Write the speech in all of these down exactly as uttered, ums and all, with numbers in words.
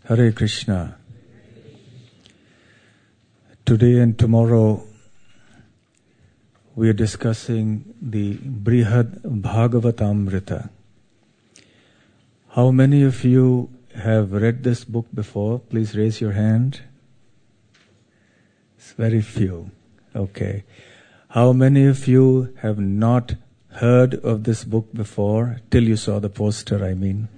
Hare Krishna. Today and tomorrow we are discussing the Brihad Bhagavatamrita. How many of you have read this book before? Please raise your hand. It's very few. Okay. How many of you have not heard of this book before, till you saw the poster, I mean?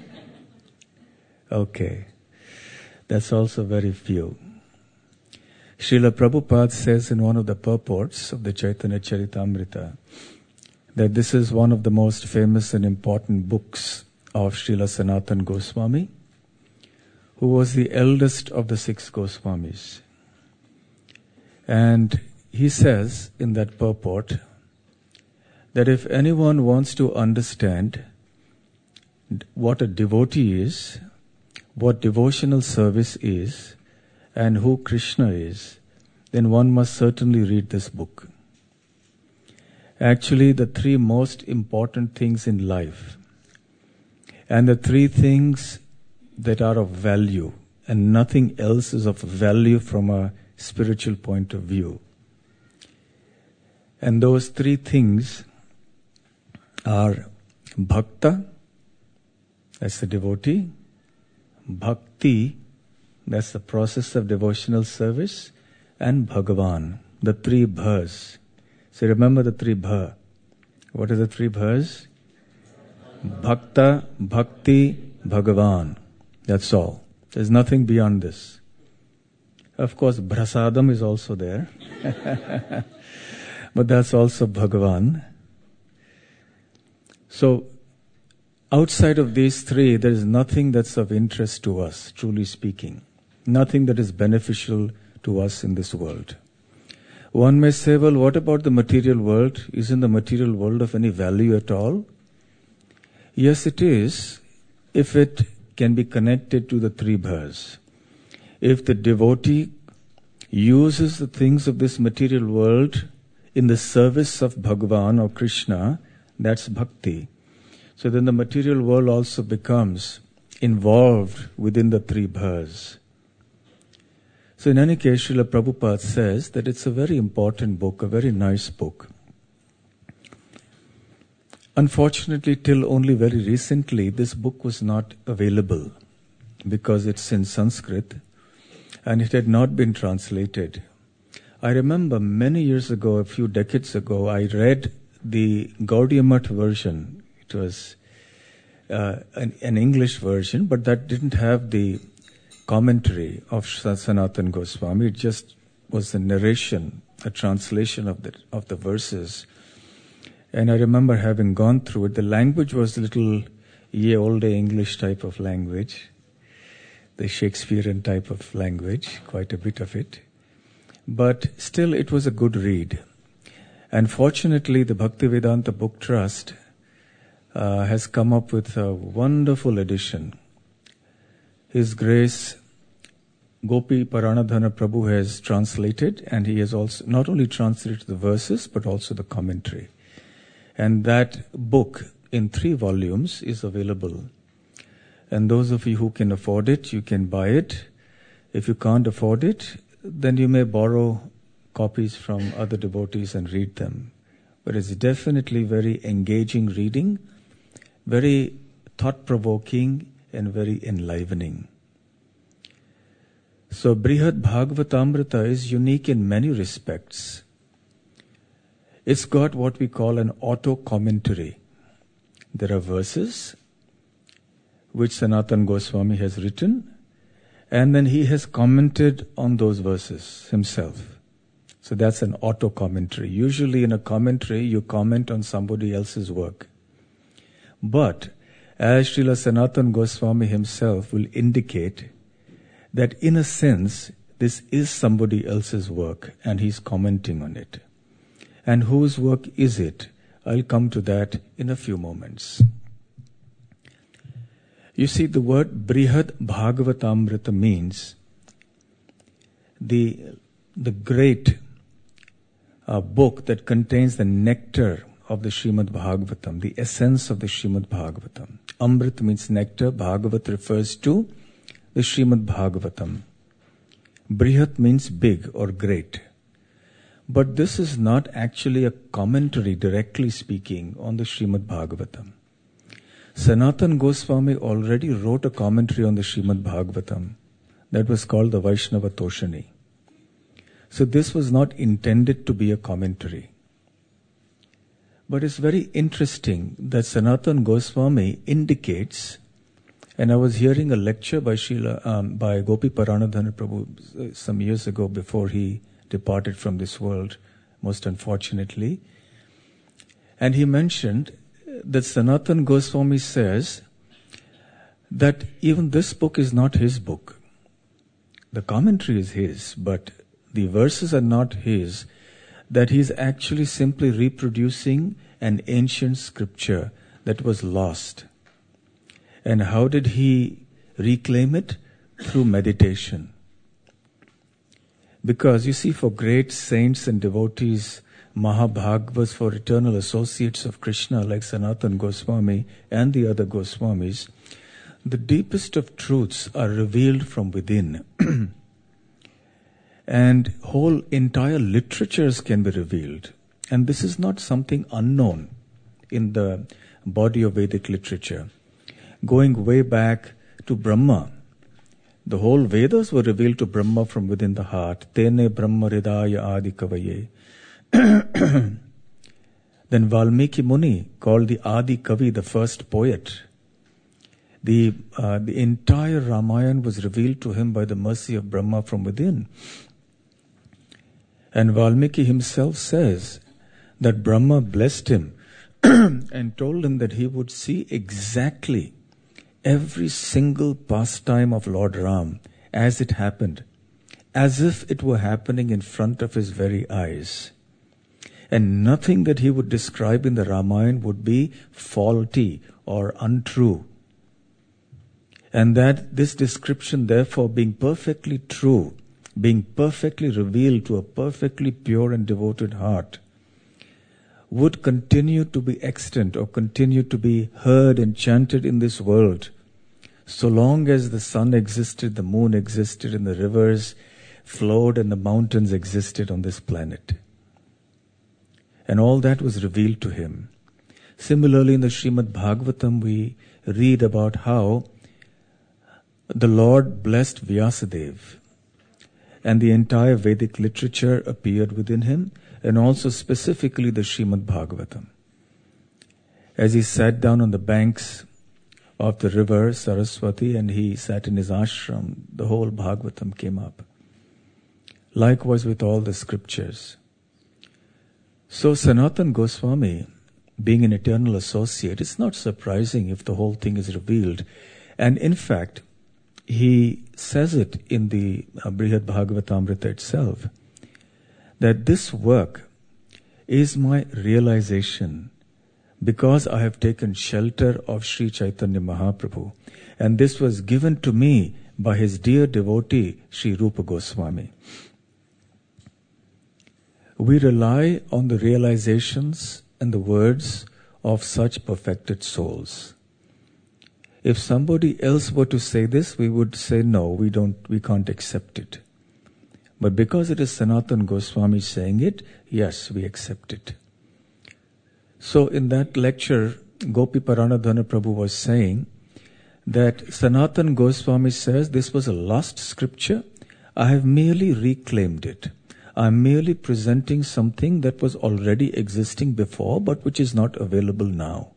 Okay. That's also very few. Srila Prabhupada says in one of the purports of the Chaitanya Charitamrita that this is one of the most famous and important books of Srila Sanatana Goswami, who was the eldest of the six Goswamis. And he says in that purport that if anyone wants to understand what a devotee is, what devotional service is, and who Krishna is, then one must certainly read this book. Actually, the three most important things in life, and the three things that are of value, and nothing else is of value from a spiritual point of view. And those three things are Bhakta, that's the devotee, Bhakti, that's the process of devotional service, and Bhagavan, the three bhas. So remember the three bha. What are the three bhas? Bhakta, Bhakti, Bhagavan. That's all. There's nothing beyond this. Of course, Prasadam is also there. But that's also Bhagavan. So, outside of these three, there is nothing that's of interest to us, truly speaking. Nothing that is beneficial to us in this world. One may say, well, what about the material world? Isn't the material world of any value at all? Yes, it is, if it can be connected to the three bhas. If the devotee uses the things of this material world in the service of Bhagavan or Krishna, that's bhakti. So then the material world also becomes involved within the three bhas. So in any case, Srila Prabhupada says that it's a very important book, a very nice book. Unfortunately, till only very recently, this book was not available because it's in Sanskrit and it had not been translated. I remember many years ago, a few decades ago, I read the Gaudiya Math version. It was uh, an, an English version, but that didn't have the commentary of Sanatana Goswami. It just was a narration, a translation of the of the verses. And I remember having gone through it. The language was a little ye olde English type of language, the Shakespearean type of language, quite a bit of it. But still, it was a good read. And fortunately, the Bhaktivedanta Book Trust uh, has come up with a wonderful edition. His Grace Gopi Paranadhana Prabhu has translated, and he has also not only translated the verses, but also the commentary. And that book in three volumes is available. And those of you who can afford it, you can buy it. If you can't afford it, then you may borrow copies from other devotees and read them. But it's definitely very engaging reading, very thought-provoking, and very enlivening. So Brihad Bhagavatamrita is unique in many respects. It's got what we call an auto-commentary. There are verses which Sanatana Goswami has written, and then he has commented on those verses himself. So that's an auto-commentary. Usually in a commentary, you comment on somebody else's work. But as Srila Sanatana Goswami himself will indicate that in a sense, this is somebody else's work and he's commenting on it. And whose work is it? I'll come to that in a few moments. You see, the word Brihad Bhagavatamrita means the, the great uh, book that contains the nectar of the Srimad Bhagavatam, the essence of the Srimad Bhagavatam. Amrit means nectar, Bhagavat refers to the Srimad Bhagavatam. Brihat means big or great. But this is not actually a commentary, directly speaking, on the Srimad Bhagavatam. Sanatana Goswami already wrote a commentary on the Srimad Bhagavatam that was called the Vaishnava Toshani. So this was not intended to be a commentary. But it's very interesting that Sanatana Goswami indicates, and I was hearing a lecture by Srila, um, by Gopi Paranadhana Prabhu some years ago before he departed from this world, most unfortunately. And he mentioned that Sanatana Goswami says that even this book is not his book. The commentary is his, but the verses are not his, that he is actually simply reproducing an ancient scripture that was lost. And how did he reclaim it? Through meditation. Because you see, for great saints and devotees, Mahabhagavas, for eternal associates of Krishna like Sanatana Goswami and the other Goswamis, the deepest of truths are revealed from within. And whole entire literatures can be revealed. And this is not something unknown in the body of Vedic literature. Going way back to Brahma, the whole Vedas were revealed to Brahma from within the heart. Tene Brahma Hridaya Adi Kavaye. Then Valmiki Muni, called the Adi Kavi, the first poet. The, uh, the entire Ramayana was revealed to him by the mercy of Brahma from within. And Valmiki himself says that Brahma blessed him and told him that he would see exactly every single pastime of Lord Ram as it happened, as if it were happening in front of his very eyes. And nothing that he would describe in the Ramayana would be faulty or untrue. And that this description, therefore, being perfectly true, being perfectly revealed to a perfectly pure and devoted heart, would continue to be extant or continue to be heard and chanted in this world, so long as the sun existed, the moon existed, and the rivers flowed and the mountains existed on this planet. And all that was revealed to him. Similarly, in the Srimad Bhagavatam, we read about how the Lord blessed Vyasadeva, and the entire Vedic literature appeared within him, and also specifically the Srimad Bhagavatam. As he sat down on the banks of the river Saraswati and he sat in his ashram, the whole Bhagavatam came up. Likewise with all the scriptures. So Sanatana Goswami, being an eternal associate, it's not surprising if the whole thing is revealed. And in fact, he says it in the uh, Brihad Bhagavatamrita itself, that this work is my realization because I have taken shelter of Sri Chaitanya Mahaprabhu. And this was given to me by his dear devotee, Sri Rupa Goswami. We rely on the realizations and the words of such perfected souls. If somebody else were to say this, we would say, no, we don't, we can't accept it. But because it is Sanatana Goswami saying it, yes, we accept it. So in that lecture, Gopi Paranadhana Prabhu was saying that Sanatana Goswami says this was a lost scripture. I have merely reclaimed it. I am merely presenting something that was already existing before, but which is not available now.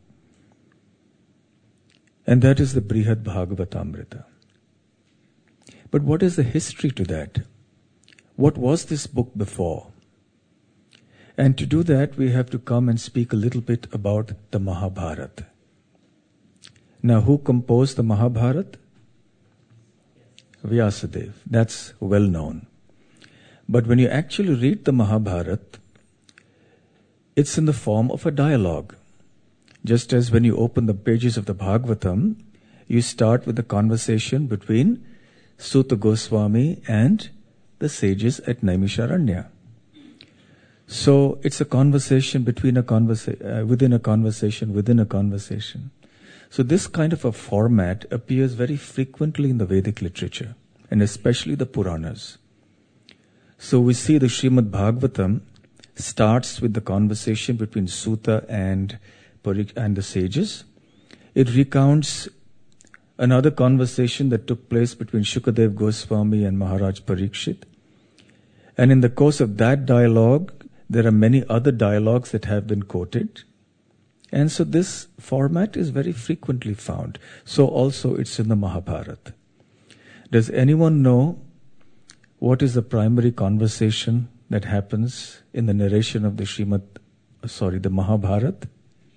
And that is the Brihad Bhagavatamrita. But what is the history to that? What was this book before? And to do that, we have to come and speak a little bit about the Mahabharata. Now, who composed the Mahabharata? Vyasadeva. That's well known. But when you actually read the Mahabharata, it's in the form of a dialogue. Just as when you open the pages of the Bhagavatam, you start with a conversation between Suta Goswami and the sages at Naimisharanya. So it's a conversation between a conversa- uh, within a conversation, within a conversation. So this kind of a format appears very frequently in the Vedic literature, and especially the Puranas. So we see the Srimad Bhagavatam starts with the conversation between Suta and, and the sages. It recounts another conversation that took place between Shukadev Goswami and Maharaj Parikshit. And in the course of that dialogue, there are many other dialogues that have been quoted. And so this format is very frequently found. So also it's in the Mahabharata. Does anyone know what is the primary conversation that happens in the narration of the Srimad, sorry, the Mahabharata?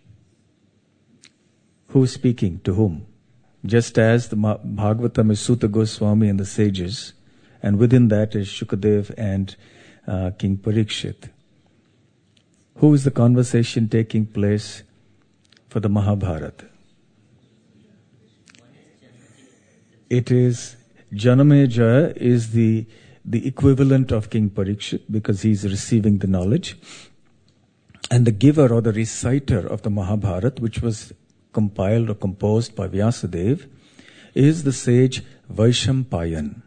Who is speaking to whom? Just as the Bhagavatam is Suta Goswami and the sages, and within that is Shukadev and uh, King Parikshit. Who is the conversation taking place for the Mahabharata? It is Janamejaya is the the equivalent of King Parikshit because he is receiving the knowledge. And the giver or the reciter of the Mahabharata, which was compiled or composed by Vyasadeva, is the sage Vaishampayan.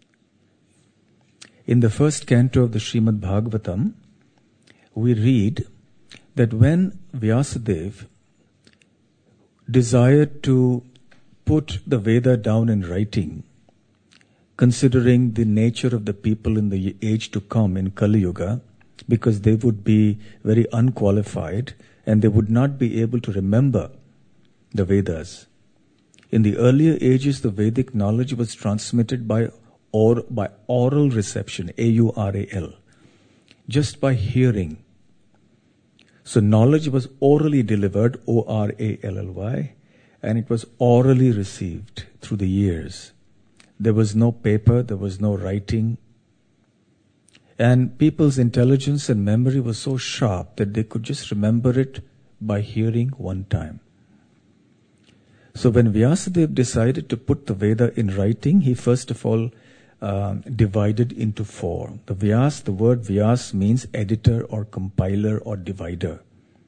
In the first canto of the Srimad Bhagavatam, we read that when Vyasadeva desired to put the Veda down in writing, considering the nature of the people in the age to come in Kali Yuga, because they would be very unqualified and they would not be able to remember the Vedas. In the earlier ages, the Vedic knowledge was transmitted by or by oral reception, A U R A L, just by hearing. So knowledge was orally delivered, O R A L L Y, and it was orally received through the years. There was no paper, there was no writing. And people's intelligence and memory was so sharp that they could just remember it by hearing one time. So when Vyasadeva decided to put the Veda in writing, he first of all uh, divided into four. The Vyas, the word Vyas means editor or compiler or divider.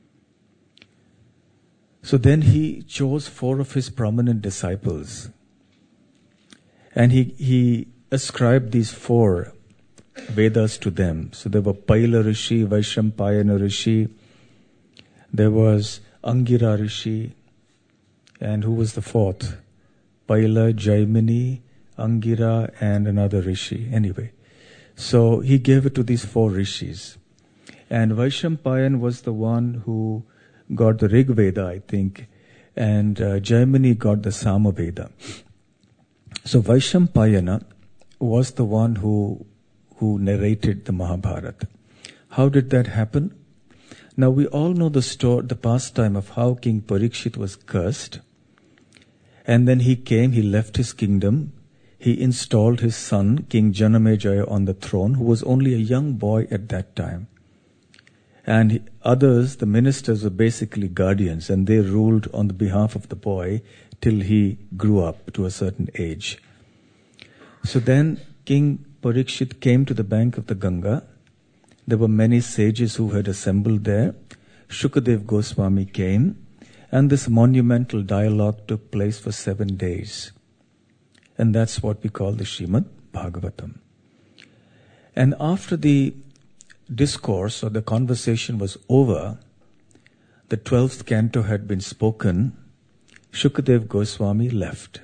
So then he chose four of his prominent disciples. And he, he ascribed these four Vedas to them. So there were Paila Rishi, Vaishampayana Rishi, there was Angira Rishi, and who was the fourth? Paila, Jaimini, Angira, and another Rishi. Anyway, so he gave it to these four Rishis. And Vaishampayan was the one who got the Rig Veda, I think, and uh, Jaimini got the Sama Veda. So Vaishampayana was the one who who narrated the Mahabharata. How did that happen? Now we all know the story, the pastime of how King Parikshit was cursed. And then he came, he left his kingdom. He installed his son, King Janamejaya, on the throne, who was only a young boy at that time. And he, others, the ministers, were basically guardians, and they ruled on the behalf of the boy till he grew up to a certain age. So then King Parikshit came to the bank of the Ganga. There were many sages who had assembled there. Shukadev Goswami came, and this monumental dialogue took place for seven days. And that's what we call the Srimad Bhagavatam. And after the discourse or the conversation was over, the twelfth canto had been spoken, Shukadev Goswami left.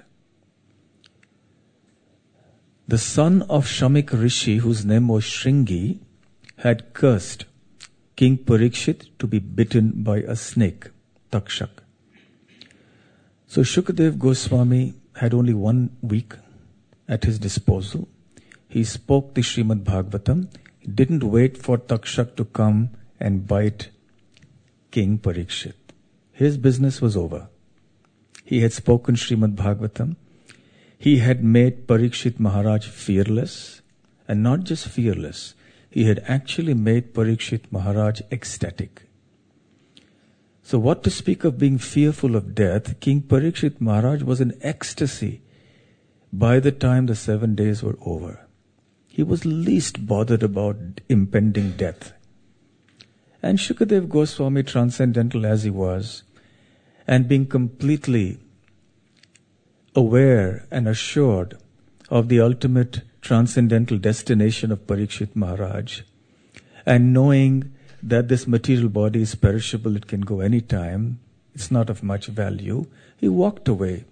The son of Shamik Rishi, whose name was Shringi, had cursed King Parikshit to be bitten by a snake, Takshak. So Shukadev Goswami had only one week at his disposal. He spoke the Srimad Bhagavatam. He didn't wait for Takshak to come and bite King Parikshit. His business was over. He had spoken Srimad Bhagavatam. He had made Parikshit Maharaj fearless, and not just fearless, he had actually made Parikshit Maharaj ecstatic. So what to speak of being fearful of death, King Parikshit Maharaj was in ecstasy by the time the seven days were over. He was least bothered about impending death. And Shukadev Goswami, transcendental as he was, and being completely aware and assured of the ultimate transcendental destination of Parikshit Maharaj, and knowing that this material body is perishable, it can go any time, it's not of much value, he walked away.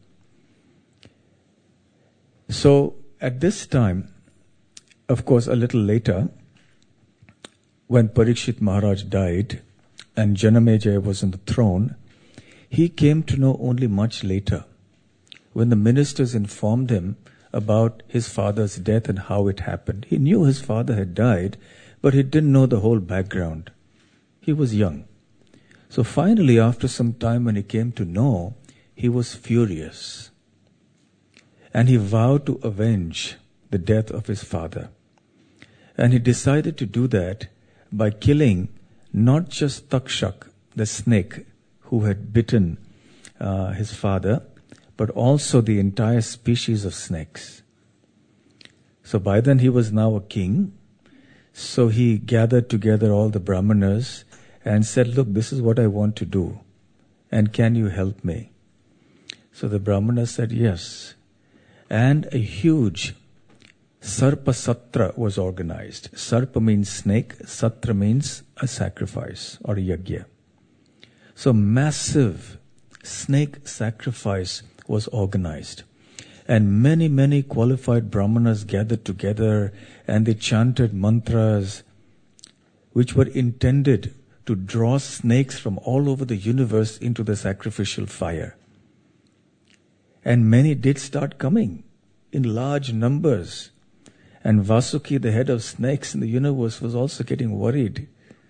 So at this time, of course, a little later, when Parikshit Maharaj died and Janamejaya was on the throne, he came to know only much later, when the ministers informed him about his father's death and how it happened. He knew his father had died, but he didn't know the whole background. He was young. So finally, after some time when he came to know, he was furious. And he vowed to avenge the death of his father. And he decided to do that by killing not just Takshak, the snake who had bitten uh, his father, but also the entire species of snakes. So by then he was now a king. So he gathered together all the Brahmanas and said, look, this is what I want to do. And can you help me? So the Brahmanas said, yes. And a huge Sarpa Satra was organized. Sarpa means snake, Satra means a sacrifice or a yajna. So massive snake sacrifice was organized. And many, many qualified Brahmanas gathered together and they chanted mantras which were intended to draw snakes from all over the universe into the sacrificial fire. And many did start coming in large numbers. And Vasuki, the head of snakes in the universe, was also getting worried.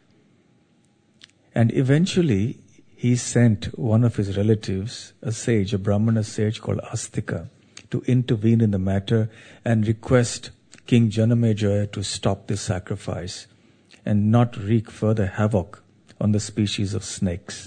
And eventually, he sent one of his relatives, a sage, a Brahmana sage called Astika, to intervene in the matter and request King Janamejaya to stop this sacrifice and not wreak further havoc on the species of snakes.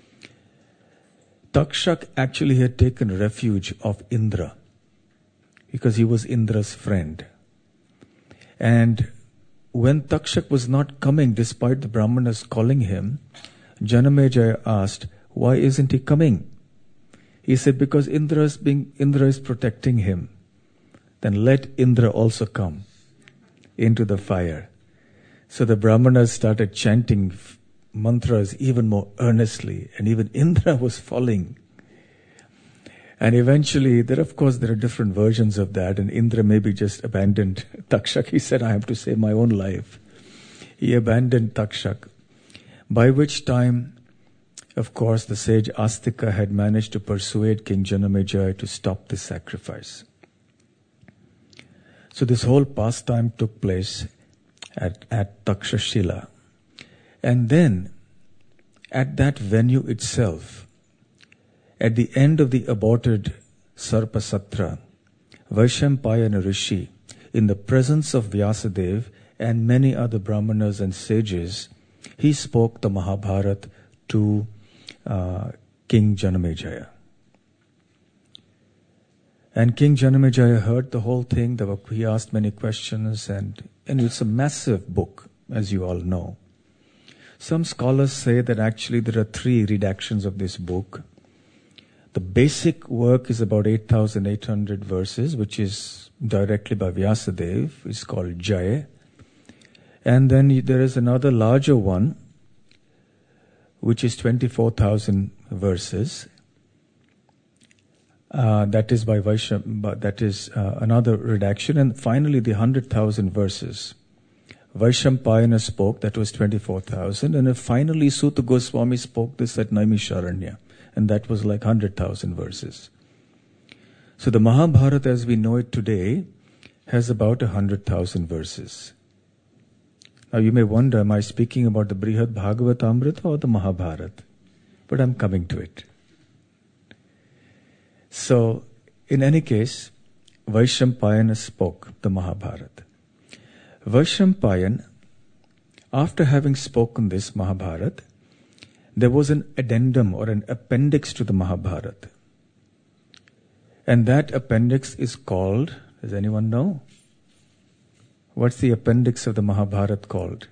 Takshak actually had taken refuge of Indra because he was Indra's friend. And when Takshak was not coming despite the Brahmanas calling him, Janamejaya asked, why isn't he coming? He said, because Indra is, being, Indra is protecting him. Then let Indra also come into the fire. So the Brahmanas started chanting mantras even more earnestly, and even Indra was falling. And eventually, there of course there are different versions of that, and Indra maybe just abandoned Takshak. He said, I have to save my own life. He abandoned Takshak. By which time, of course, the sage Astika had managed to persuade King Janamejaya to stop this sacrifice. So this whole pastime took place at, at Takshashila. And then, at that venue itself, at the end of the aborted Sarpa Satra, Vaishampayana Rishi, in the presence of Vyasadeva and many other Brahmanas and sages, he spoke the Mahabharata to uh, King Janamejaya. And King Janamejaya heard the whole thing. There were, he asked many questions, and, and it's a massive book, as you all know. Some scholars say that actually there are three redactions of this book. The basic work is about eight thousand eight hundred verses, which is directly by Vyasadeva. It's called Jaya. And then there is another larger one, which is twenty-four thousand verses. Uh, that is by Vaisham, that is uh, another redaction. And finally, the one hundred thousand verses. Vaishampayana spoke, that was twenty-four thousand. And finally, Suta Goswami spoke this at Naimisharanya. And that was like one hundred thousand verses. So the Mahabharata as we know it today has about one hundred thousand verses. Now you may wonder, am I speaking about the Brihad Bhagavatamrita or the Mahabharata? But I'm coming to it. So, in any case, Vaishampayana spoke the Mahabharata. Vaishampayan, after having spoken this Mahabharata, there was an addendum or an appendix to the Mahabharata. And that appendix is called, does anyone know? What's the appendix of the Mahabharata called?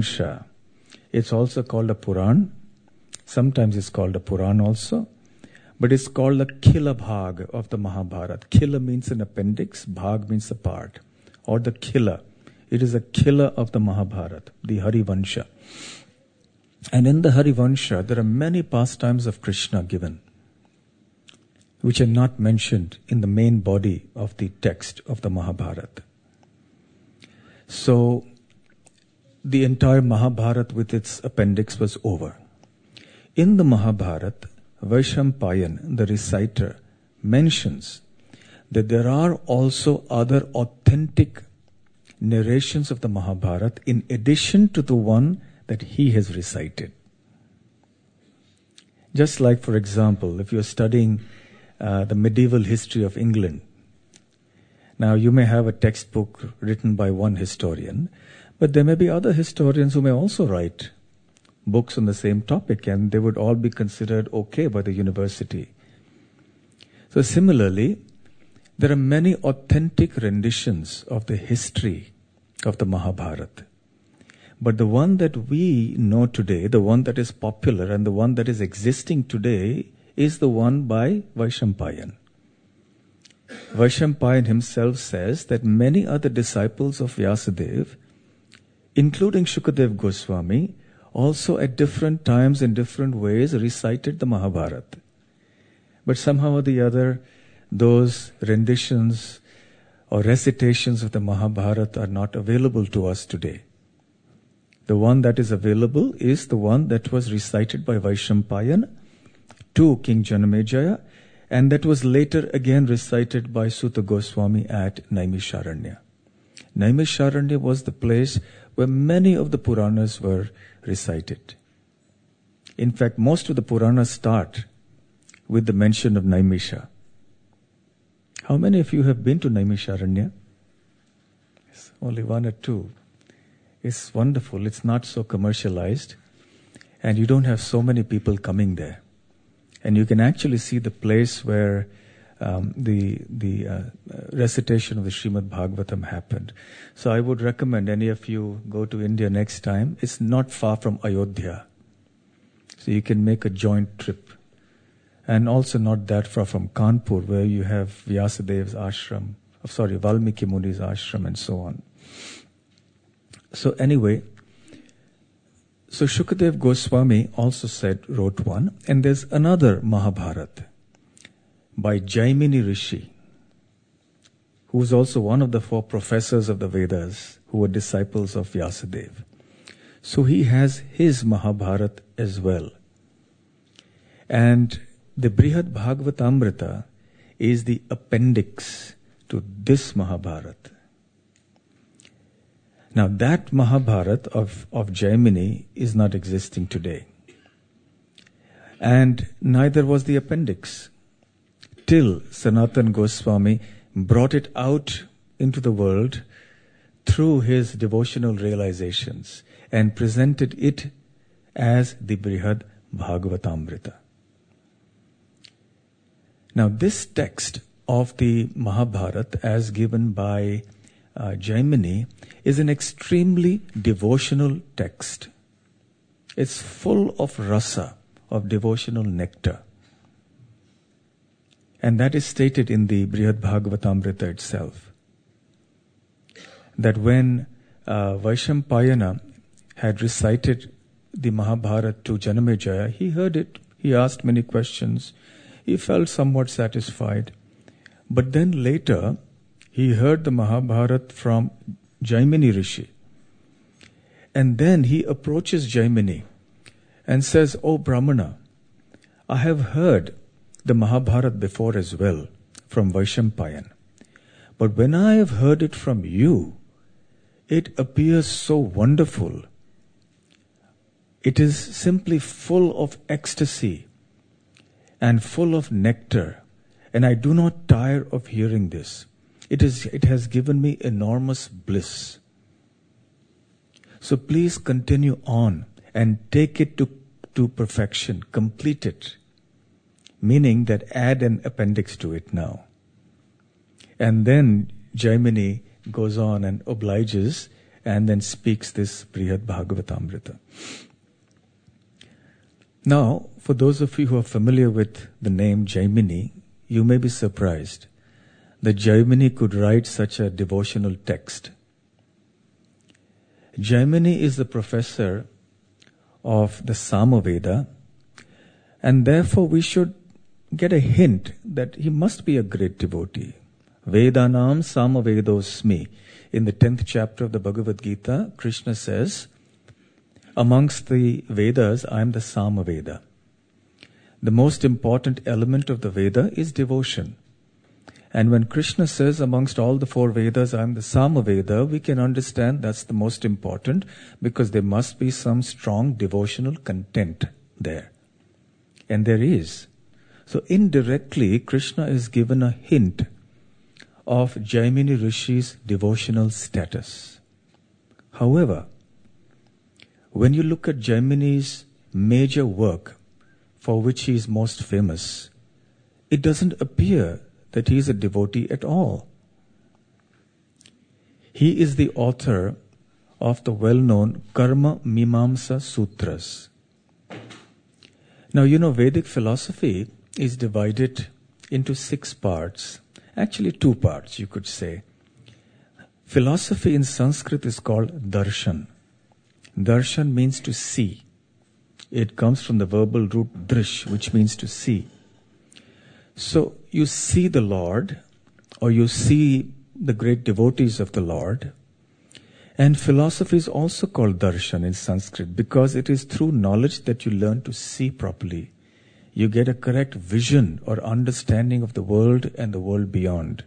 Harivansha. It's also called a Puran. Sometimes it's called a Puran also. But it's called the Khila Bhag of the Mahabharata. Khila means an appendix, Bhag means a part, or the Khila. It is a Khila of the Mahabharata, the Harivansha. And in the Harivansha, there are many pastimes of Krishna given, which are not mentioned in the main body of the text of the Mahabharata. So, the entire Mahabharata with its appendix was over. In the Mahabharata, Vaishampayan, the reciter, mentions that there are also other authentic narrations of the Mahabharata in addition to the one that he has recited. Just like, for example, if you're studying uh, the medieval history of England, now you may have a textbook written by one historian, but there may be other historians who may also write books on the same topic, and they would all be considered okay by the university. So similarly, there are many authentic renditions of the history of the Mahabharata. But the one that we know today, the one that is popular and the one that is existing today, is the one by Vaishampayan. Vaishampayan himself says that many other disciples of Vyasadeva, including Shukadev Goswami, also at different times in different ways recited the Mahabharata. But somehow or the other, those renditions or recitations of the Mahabharata are not available to us today. The one that is available is the one that was recited by Vaishampayan to King Janamejaya, and that was later again recited by Suta Goswami at Naimisharanya. Naimisharanya was the place where many of the Puranas were recited. In fact, most of the Puranas start with the mention of Naimisha. How many of you have been to Naimisharanya? Yes, only one or two. It's wonderful. It's not so commercialized, and you don't have so many people coming there. And you can actually see the place where um, the the uh, recitation of the Srimad Bhagavatam happened. So I would recommend any of you go to India next time. It's not far from Ayodhya. So you can make a joint trip. And also not that far from Kanpur, where you have Vyasadev's ashram, oh, sorry, Valmiki Muni's ashram, and so on. So anyway, so Shukadev Goswami also said, wrote one, and there's another Mahabharata by Jaimini Rishi, who was also one of the four professors of the Vedas who were disciples of Vyasadeva. So he has his Mahabharata as well. And the Brihad Bhagavatamrita is the appendix to this Mahabharata. Now that Mahabharata of, of Jaimini is not existing today. And neither was the appendix, till Sanatan Goswami brought it out into the world through his devotional realizations and presented it as the Brihad Bhagavatamrita. Now this text of the Mahabharata as given by uh, Jaimini is an extremely devotional text. It's full of rasa, of devotional nectar. And that is stated in the Brihad Bhagavatamrita itself. That when uh, Vaishampayana had recited the Mahabharata to Janamejaya, he heard it, he asked many questions, he felt somewhat satisfied. But then later, he heard the Mahabharata from Jaimini Rishi. And then he approaches Jaimini and says, "Oh Brahmana, I have heard the Mahabharata before as well from Vaishampayan. But when I have heard it from you, it appears so wonderful. It is simply full of ecstasy and full of nectar, and I do not tire of hearing this. It is, it has given me enormous bliss. So please continue on and take it to, to perfection, complete it." Meaning that add an appendix to it now. And then Jaimini goes on and obliges and then speaks this Brihad Bhagavatamrita. Now, for those of you who are familiar with the name Jaimini, you may be surprised that Jaimini could write such a devotional text. Jaimini is the professor of the Samaveda, and therefore we should get a hint that he must be a great devotee. Vedanam Samavedosmi. In the tenth chapter of the Bhagavad Gita, Krishna says, amongst the Vedas, I am the Samaveda. The most important element of the Veda is devotion. And when Krishna says amongst all the four Vedas, I am the Samaveda, we can understand that's the most important, because there must be some strong devotional content there. And there is. So indirectly, Krishna is given a hint of Jaimini Rishi's devotional status. However, when you look at Jaimini's major work, for which he is most famous, it doesn't appear that he is a devotee at all. He is the author of the well-known Karma Mimamsa Sutras. Now, you know, Vedic philosophy is divided into six parts. Actually, two parts, you could say. Philosophy in Sanskrit is called darshan. Darshan means to see. It comes from the verbal root drish, which means to see. So, you see the Lord, or you see the great devotees of the Lord. And philosophy is also called darshan in Sanskrit, because it is through knowledge that you learn to see properly. You get a correct vision or understanding of the world and the world beyond.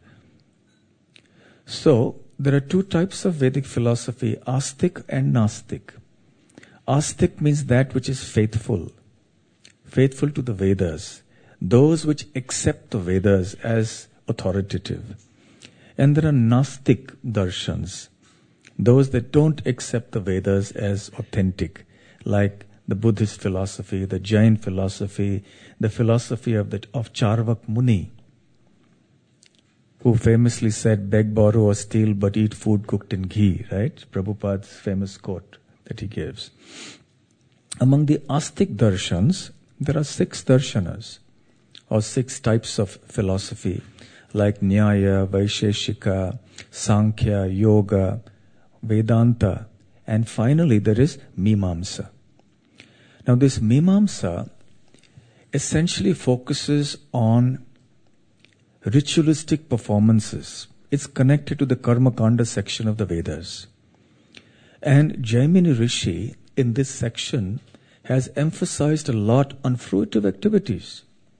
So, there are two types of Vedic philosophy, Astik and Nastik. Astik means that which is faithful, faithful to the Vedas, those which accept the Vedas as authoritative. And there are Nastik darshans, those that don't accept the Vedas as authentic, like the Buddhist philosophy, the Jain philosophy, the philosophy of the, of Charvak Muni, who famously said, beg, borrow or steal, but eat food cooked in ghee, right? Prabhupada's famous quote that he gives. Among the Astik darshans, there are six darshanas, or six types of philosophy, like Nyaya, Vaisheshika, Sankhya, Yoga, Vedanta, and finally there is Mimamsa. Now this Mimamsa essentially focuses on ritualistic performances. It's connected to the Karma Kanda section of the Vedas. And Jaimini Rishi in this section has emphasized a lot on fruitive activities.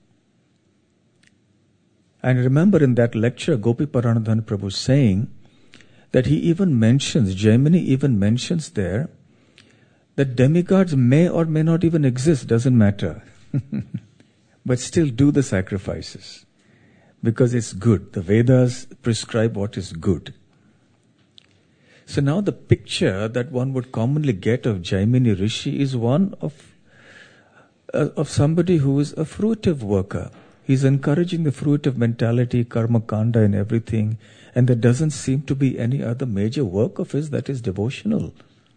And remember in that lecture, Gopi Paranadhan Prabhu saying that he even mentions, Jaimini even mentions there, that demigods may or may not even exist, doesn't matter. But still do the sacrifices. Because it's good. The Vedas prescribe what is good. So now the picture that one would commonly get of Jaimini Rishi is one of, uh, of somebody who is a fruitive worker. He's encouraging the fruitive mentality, karma kanda and everything. And there doesn't seem to be any other major work of his that is devotional.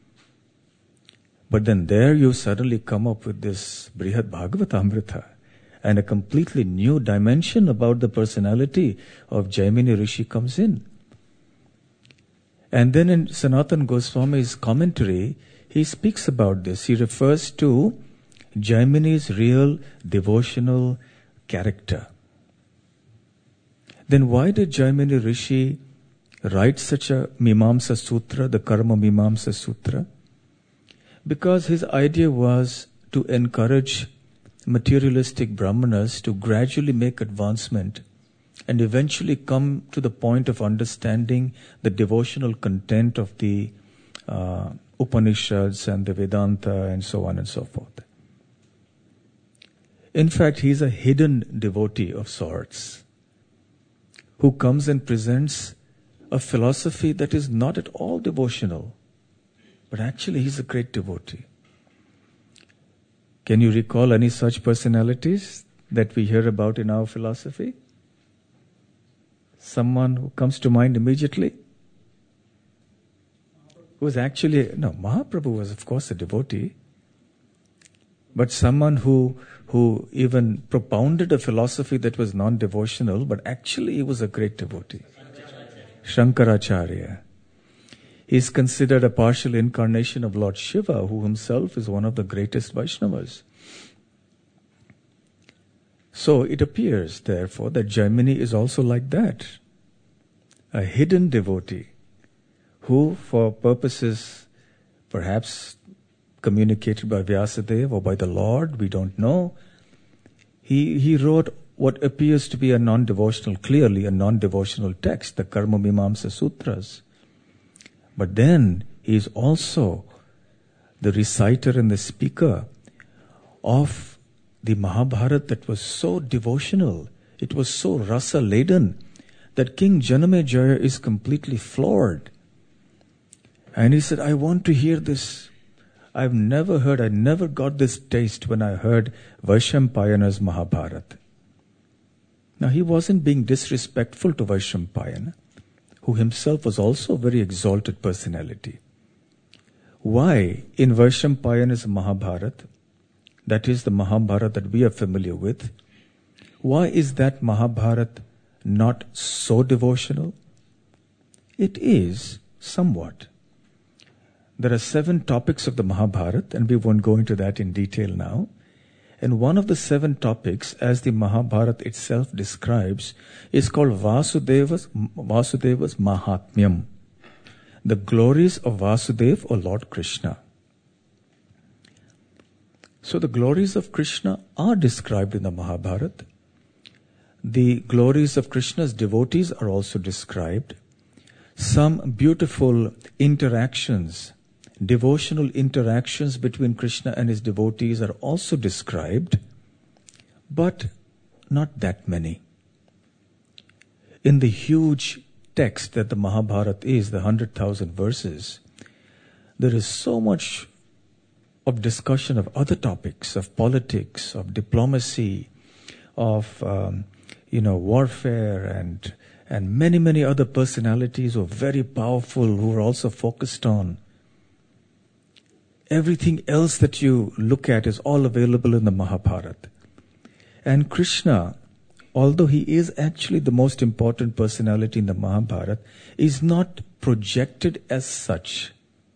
But then there you suddenly come up with this Brihad Bhagavatamrita and a completely new dimension about the personality of Jaimini Rishi comes in. And then in Sanatana Goswami's commentary, he speaks about this. He refers to Jaimini's real devotional character. Then why did Jaimini Rishi write such a Mimamsa Sutra, the Karma Mimamsa Sutra? Because his idea was to encourage materialistic brahmanas to gradually make advancement and eventually come to the point of understanding the devotional content of the uh, Upanishads and the Vedanta and so on and so forth. In fact, he is a hidden devotee of sorts who comes and presents a philosophy that is not at all devotional, but actually he's a great devotee. Can you recall any such personalities that we hear about in our philosophy? Someone who comes to mind immediately? Who was actually, no, Mahaprabhu was of course a devotee. but someone who who even propounded a philosophy that was non-devotional, but actually he was a great devotee. Shankaracharya. He is considered a partial incarnation of Lord Shiva, who himself is one of the greatest Vaishnavas. So it appears, therefore, that Jaimini is also like that. A hidden devotee who, for purposes perhaps communicated by Vyasadeva or by the Lord, we don't know, he, he wrote what appears to be a non-devotional, clearly a non-devotional text, the Karma Mimamsa Sutras. But then he is also the reciter and the speaker of the Mahabharata that was so devotional, it was so rasa-laden, that King Janamejaya is completely floored. And he said, I want to hear this. I've never heard, I never got this taste when I heard Vaishampayana's Mahabharata. Now he wasn't being disrespectful to Vaishampayana, who himself was also a very exalted personality. Why in Vaishampayana's Mahabharata, that is the Mahabharata that we are familiar with, why is that Mahabharata not so devotional? It is somewhat. There are seven topics of the Mahabharata, and we won't go into that in detail now. And one of the seven topics, as the Mahabharata itself describes, is called Vasudeva's, Vasudeva's Mahatmyam. The glories of Vasudeva or Lord Krishna. So the glories of Krishna are described in the Mahabharata. The glories of Krishna's devotees are also described. Some beautiful interactions, devotional interactions between Krishna and his devotees are also described, but not that many. In the huge text that the Mahabharata is, the one hundred thousand verses, there is so much of discussion of other topics, of politics, of diplomacy, of um, you know, warfare, and and many, many other personalities who are very powerful, who are also focused on. Everything else that you look at is all available in the Mahabharata. And Krishna, although he is actually the most important personality in the Mahabharata, is not projected as such.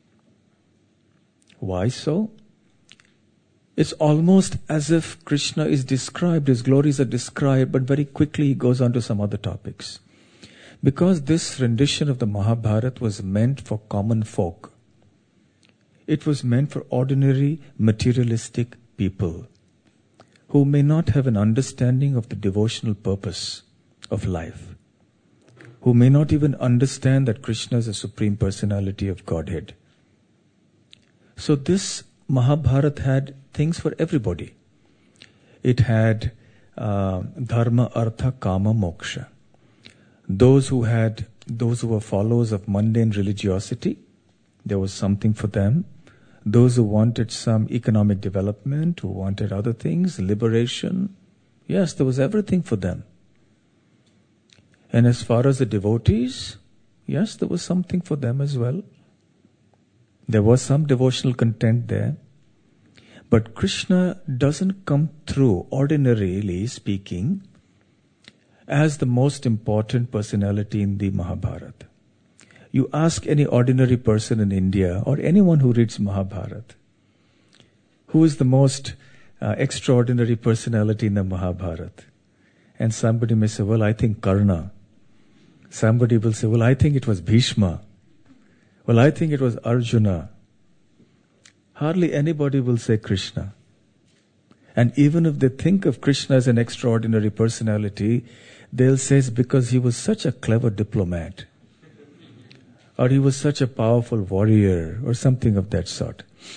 Why so? It's almost as if Krishna is described, his glories are described, but very quickly he goes on to some other topics. Because this rendition of the Mahabharata was meant for common folk. It was meant for ordinary materialistic people who may not have an understanding of the devotional purpose of life, who may not even understand that Krishna is a supreme personality of Godhead. So this Mahabharata had things for everybody. It had uh, dharma, artha, kama, moksha. Those who had, those who were followers of mundane religiosity, there was something for them. Those who wanted some economic development, who wanted other things, liberation, yes, there was everything for them. And as far as the devotees, yes, there was something for them as well. There was some devotional content there. But Krishna doesn't come through, ordinarily speaking, as the most important personality in the Mahabharata. You ask any ordinary person in India or anyone who reads Mahabharata, who is the most uh, extraordinary personality in the Mahabharata? And somebody may say, well, I think Karna. Somebody will say, well, I think it was Bhishma. Well, I think it was Arjuna. Hardly anybody will say Krishna. And even if they think of Krishna as an extraordinary personality, they'll say it's because he was such a clever diplomat. Or he was such a powerful warrior, or something of that sort.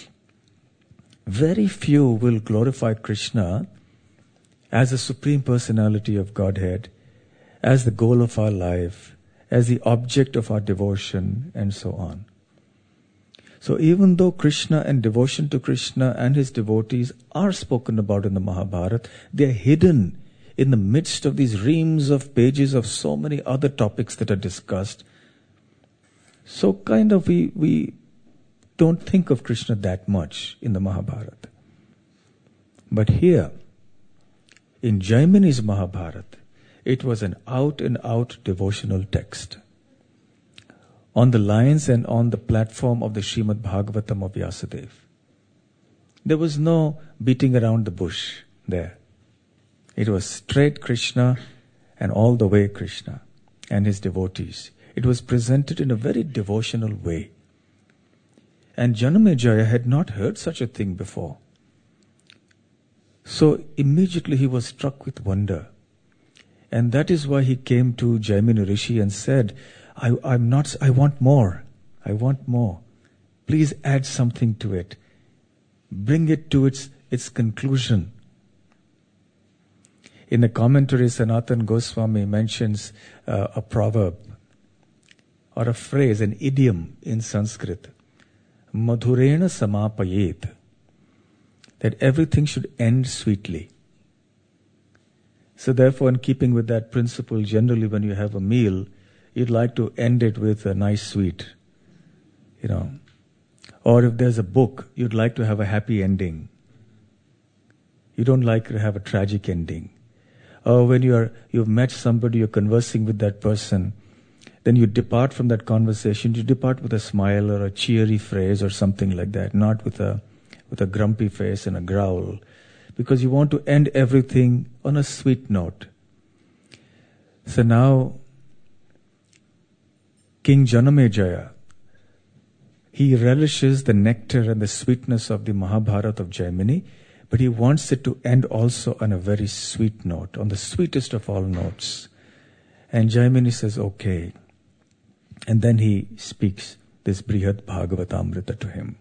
Very few will glorify Krishna as the supreme personality of Godhead, as the goal of our life, as the object of our devotion, and so on. So even though Krishna and devotion to Krishna and his devotees are spoken about in the Mahabharata, they are hidden in the midst of these reams of pages of so many other topics that are discussed. So kind of we, we don't think of Krishna that much in the Mahabharata. But here, in Jaimini's Mahabharata, it was an out-and-out devotional text. On the lines and on the platform of the Srimad Bhagavatam of Vyasadeva. There was no beating around the bush there. It was straight Krishna and all the way Krishna and his devotees. It was presented in a very devotional way. And Janamejaya had not heard such a thing before. So immediately he was struck with wonder. And that is why he came to Jaimini Rishi and said, I, I'm not, I want more. I want more. Please add something to it. Bring it to its, its conclusion. In the commentary, Sanatana Goswami mentions uh, a proverb or a phrase, an idiom in Sanskrit. Madhurena samapayet. That everything should end sweetly. So therefore, in keeping with that principle, generally when you have a meal, you'd like to end it with a nice sweet, you know. Or if there's a book, you'd like to have a happy ending. You don't like to have a tragic ending. Or when you're, you've met somebody, you're conversing with that person, then you depart from that conversation, you depart with a smile or a cheery phrase or something like that, not with a, with a grumpy face and a growl. Because you want to end everything on a sweet note. So now, King Janamejaya, he relishes the nectar and the sweetness of the Mahabharata of Jaimini, but he wants it to end also on a very sweet note, on the sweetest of all notes. And Jaimini says, okay. And then he speaks this Brihad Bhagavatamrita to him.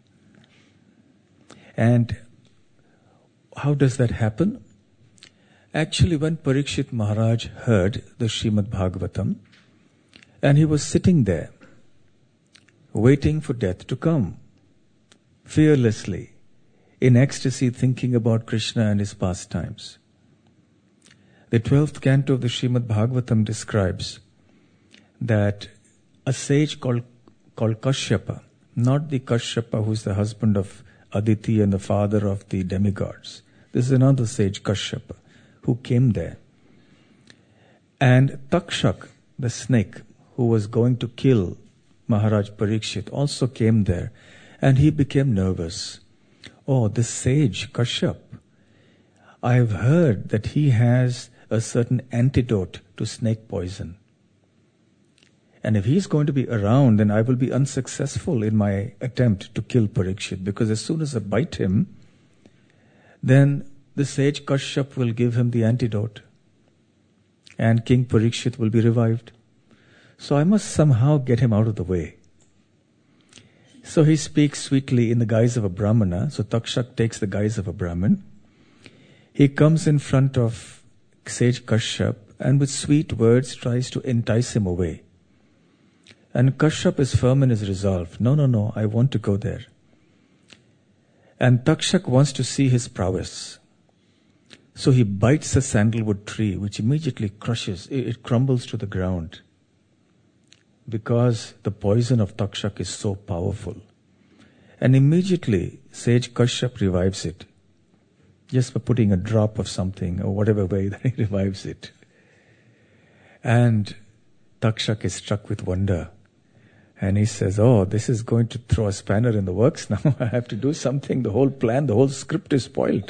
And how does that happen? Actually, when Parikshit Maharaj heard the Srimad Bhagavatam, and he was sitting there, waiting for death to come, fearlessly, in ecstasy, thinking about Krishna and his pastimes. The twelfth canto of the Srimad Bhagavatam describes that a sage called, called Kashyapa, not the Kashyapa who is the husband of Aditi and the father of the demigods. This is another sage, Kashyapa, who came there. And Takshak, the snake, who was going to kill Maharaj Parikshit, also came there. And he became nervous. Oh, this sage, Kashyap, I have heard that he has a certain antidote to snake poison. And if he's going to be around, then I will be unsuccessful in my attempt to kill Parikshit. Because as soon as I bite him, then the sage Kashyap will give him the antidote. And King Parikshit will be revived. So I must somehow get him out of the way. So he speaks sweetly in the guise of a Brahmana. So Takshak takes the guise of a Brahmin. He comes in front of sage Kashyap and with sweet words tries to entice him away. And Kashyap is firm in his resolve. No, no, no, I want to go there. And Takshak wants to see his prowess. So he bites a sandalwood tree, which immediately crushes, it crumbles to the ground. Because the poison of Takshak is so powerful. And immediately, sage Kashyap revives it. Just by putting a drop of something, or whatever way that he revives it. And Takshak is struck with wonder. And he says, oh, this is going to throw a spanner in the works now. I have to do something. The whole plan, the whole script is spoiled.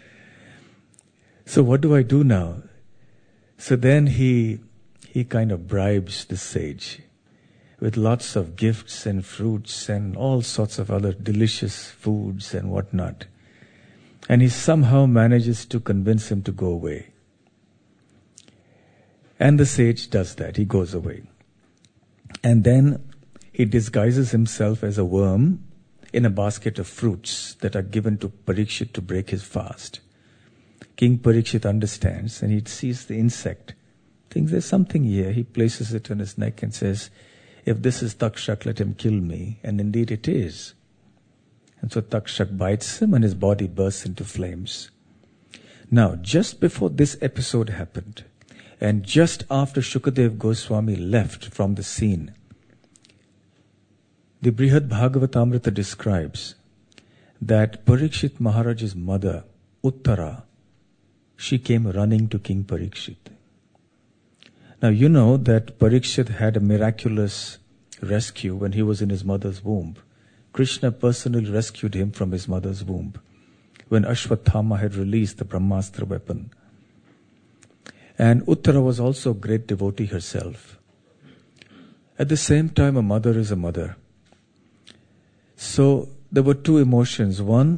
So what do I do now? So then he he kind of bribes the sage with lots of gifts and fruits and all sorts of other delicious foods and whatnot. And he somehow manages to convince him to go away. And the sage does that. He goes away. And then he disguises himself as a worm in a basket of fruits that are given to Parikshit to break his fast. King Parikshit understands and he sees the insect. Thinks there's something here. He places it on his neck and says, if this is Takshak, let him kill me. And indeed it is. And so Takshak bites him and his body bursts into flames. Now, just before this episode happened, and just after Shukadev Goswami left from the scene, the Brihad Bhagavatamrita describes that Parikshit Maharaj's mother Uttara, she came running to King Parikshit. Now you know that Parikshit had a miraculous rescue when he was in his mother's womb. Krishna personally rescued him from his mother's womb when Ashwatthama had released the Brahmastra weapon. And Uttara was also a great devotee herself. At the same time, a mother is a mother. So there were two emotions. One,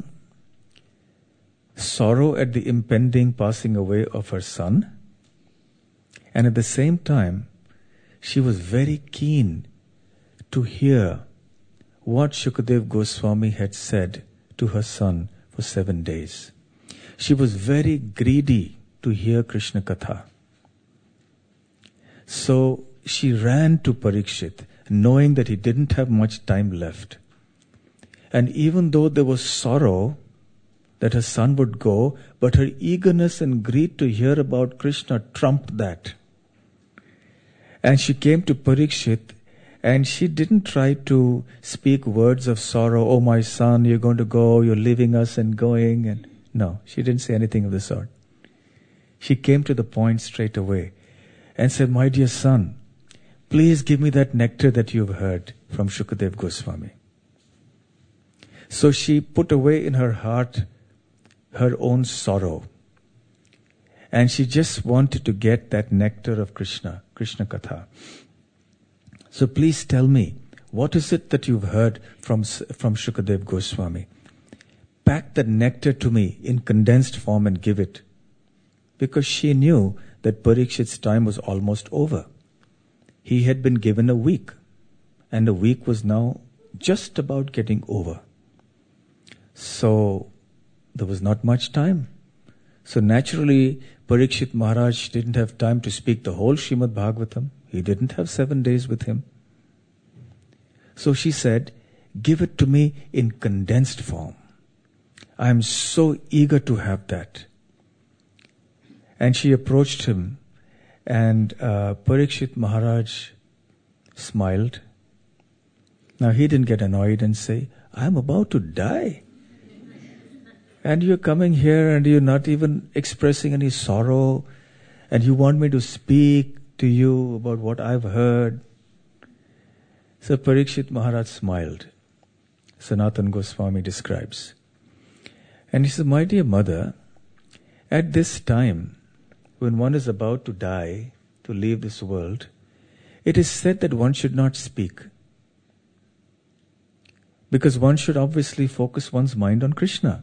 sorrow at the impending passing away of her son. And at the same time, she was very keen to hear what Shukadev Goswami had said to her son for seven days. She was very greedy to hear Krishna Katha. So she ran to Parikshit, knowing that he didn't have much time left. And even though there was sorrow that her son would go, but her eagerness and greed to hear about Krishna trumped that. And she came to Parikshit, and she didn't try to speak words of sorrow. Oh, my son, you're going to go, you're leaving us and going. And no, she didn't say anything of the sort. She came to the point straight away and said, my dear son, please give me that nectar that you've heard from Shukadev Goswami. So she put away in her heart her own sorrow. And she just wanted to get that nectar of Krishna, Krishna Katha. So please tell me, what is it that you've heard from, from Shukadev Goswami? Pack that nectar to me in condensed form and give it. Because she knew that Parikshit's time was almost over. He had been given a week, and a week was now just about getting over. So there was not much time. So naturally, Parikshit Maharaj didn't have time to speak the whole Srimad Bhagavatam. He didn't have seven days with him. So she said, give it to me in condensed form. I am so eager to have that. And she approached him, and uh, Parikshit Maharaj smiled. Now he didn't get annoyed and say, I am about to die. And you're coming here and you're not even expressing any sorrow, and you want me to speak to you about what I've heard. So Parikshit Maharaj smiled. Sanatana Goswami describes. And he said, my dear mother, at this time, when one is about to die, to leave this world, it is said that one should not speak. Because one should obviously focus one's mind on Krishna.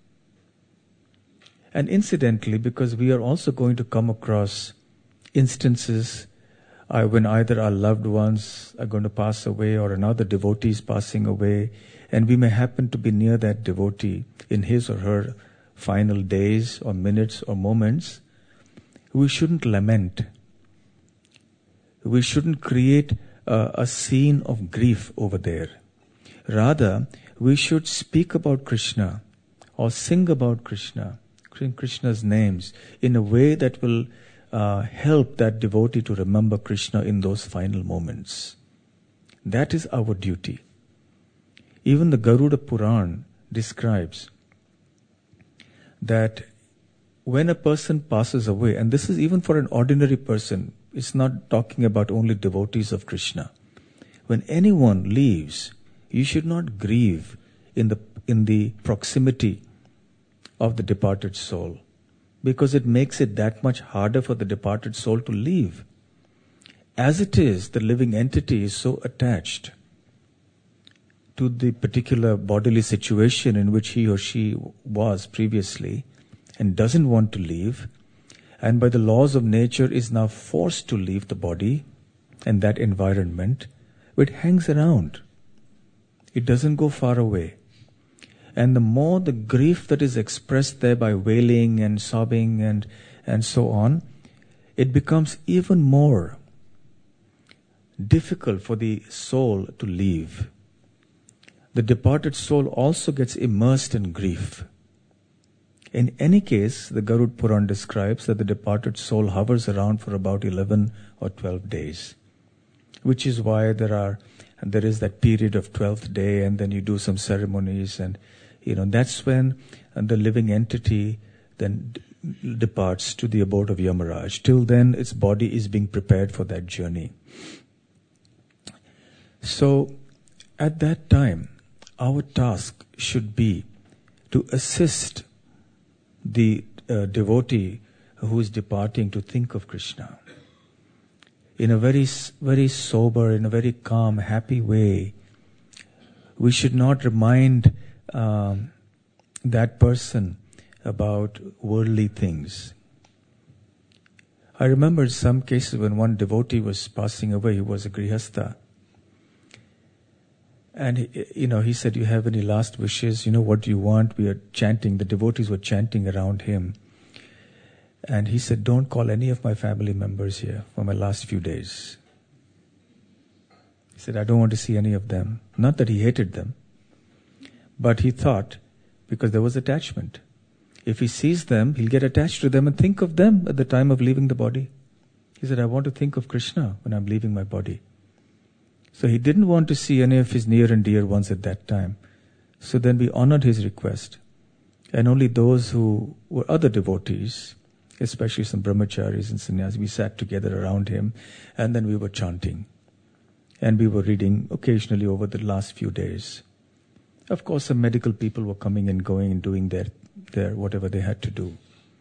And incidentally, because we are also going to come across instances uh, when either our loved ones are going to pass away or another devotee is passing away, and we may happen to be near that devotee in his or her final days or minutes or moments, we shouldn't lament. We shouldn't create a, a scene of grief over there. Rather, we should speak about Krishna or sing about Krishna, Krishna's names, in a way that will uh, help that devotee to remember Krishna in those final moments. That is our duty. Even the Garuda Puran describes that when a person passes away, and this is even for an ordinary person, it's not talking about only devotees of Krishna. When anyone leaves, you should not grieve in the in the proximity of the departed soul, because it makes it that much harder for the departed soul to leave. As it is, the living entity is so attached to the particular bodily situation in which he or she was previously and doesn't want to leave, and by the laws of nature is now forced to leave the body and that environment, it hangs around. It doesn't go far away. And the more the grief that is expressed there by wailing and sobbing and, and so on, it becomes even more difficult for the soul to leave. The departed soul also gets immersed in grief. In any case, the Garuda Puran describes that the departed soul hovers around for about eleven or twelve days, which is why there are there is that period of twelfth day, and then you do some ceremonies, and you know that's when the living entity then d- departs to the abode of Yamaraj. Till then, its body is being prepared for that journey. So, at that time, our task should be to assist the uh, devotee who is departing to think of Krishna in a very, very sober, in a very calm, happy way. We should not remind um, that person about worldly things. I remember some cases when one devotee was passing away. He was a grihastha. And, he, you know, he said, "You have any last wishes? You know, what do you want?" We are chanting. The devotees were chanting around him. And he said, "Don't call any of my family members here for my last few days." He said, "I don't want to see any of them." Not that he hated them, but he thought, because there was attachment, if he sees them, he'll get attached to them and think of them at the time of leaving the body. He said, "I want to think of Krishna when I'm leaving my body." So he didn't want to see any of his near and dear ones at that time. So then we honored his request. And only those who were other devotees, especially some brahmacharis and sannyasis, we sat together around him, and then we were chanting. And we were reading occasionally over the last few days. Of course, some medical people were coming and going and doing their, their whatever they had to do.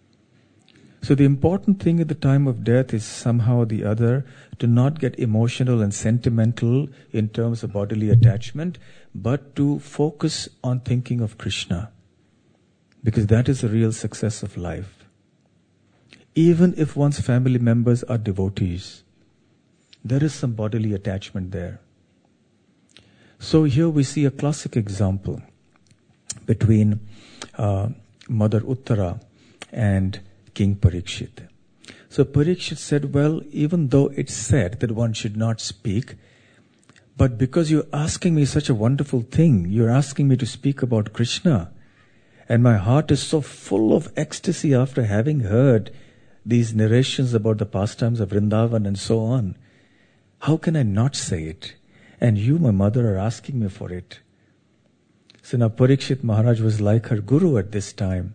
So the important thing at the time of death is somehow or the other to not get emotional and sentimental in terms of bodily attachment, but to focus on thinking of Krishna. Because that is the real success of life. Even if one's family members are devotees, there is some bodily attachment there. So here we see a classic example between uh, Mother Uttara and King Parikshit. So Parikshit said, "Well, even though it's said that one should not speak, but because you're asking me such a wonderful thing, you're asking me to speak about Krishna, and my heart is so full of ecstasy after having heard these narrations about the pastimes of Vrindavan and so on, how can I not say it? And you, my mother, are asking me for it." So now Parikshit Maharaj was like her guru at this time.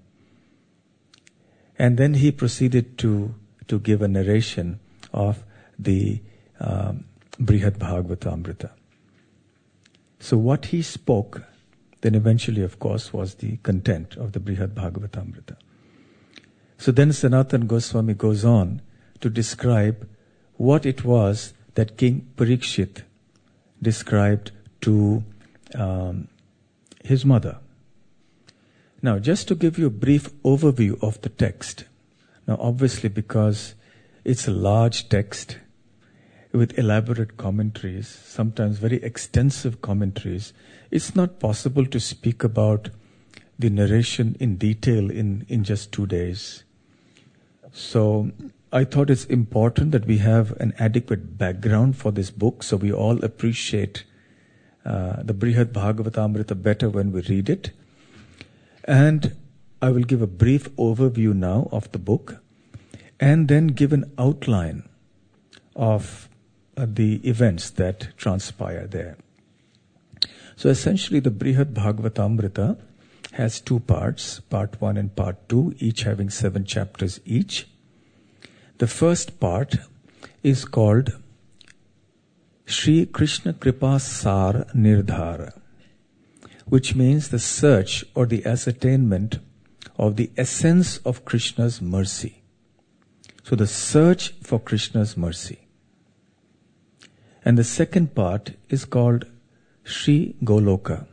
And then he proceeded to, to give a narration of the um, Brihad Bhagavatamrita. So what he spoke, then eventually, of course, was the content of the Brihad Bhagavatamrita. So then Sanatana Goswami goes on to describe what it was that King Parikshit described to um, his mother. Now, just to give you a brief overview of the text. Now, obviously, because it's a large text with elaborate commentaries, sometimes very extensive commentaries, it's not possible to speak about the narration in detail in, in just two days. So, I thought it's important that we have an adequate background for this book, so we all appreciate uh, the Brihad Bhagavatamrita better when we read it. And I will give a brief overview now of the book, and then give an outline of uh, the events that transpire there. So essentially the Brihad Bhagavatamrita has two parts, part one and part two, each having seven chapters each. The first part is called Shri Krishna Kripa Sar Nirdhara, which means the search or the ascertainment of the essence of Krishna's mercy. So the search for Krishna's mercy. And the second part is called Shri Goloka,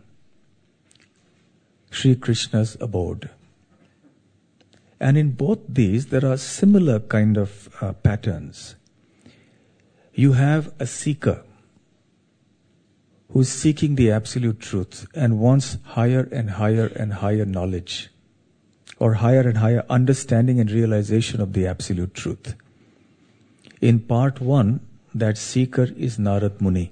Shri Krishna's abode. And in both these, there are similar kind of uh, patterns. You have a seeker who's seeking the absolute truth and wants higher and higher and higher knowledge, or higher and higher understanding and realization of the absolute truth. In part one, that seeker is Narad Muni.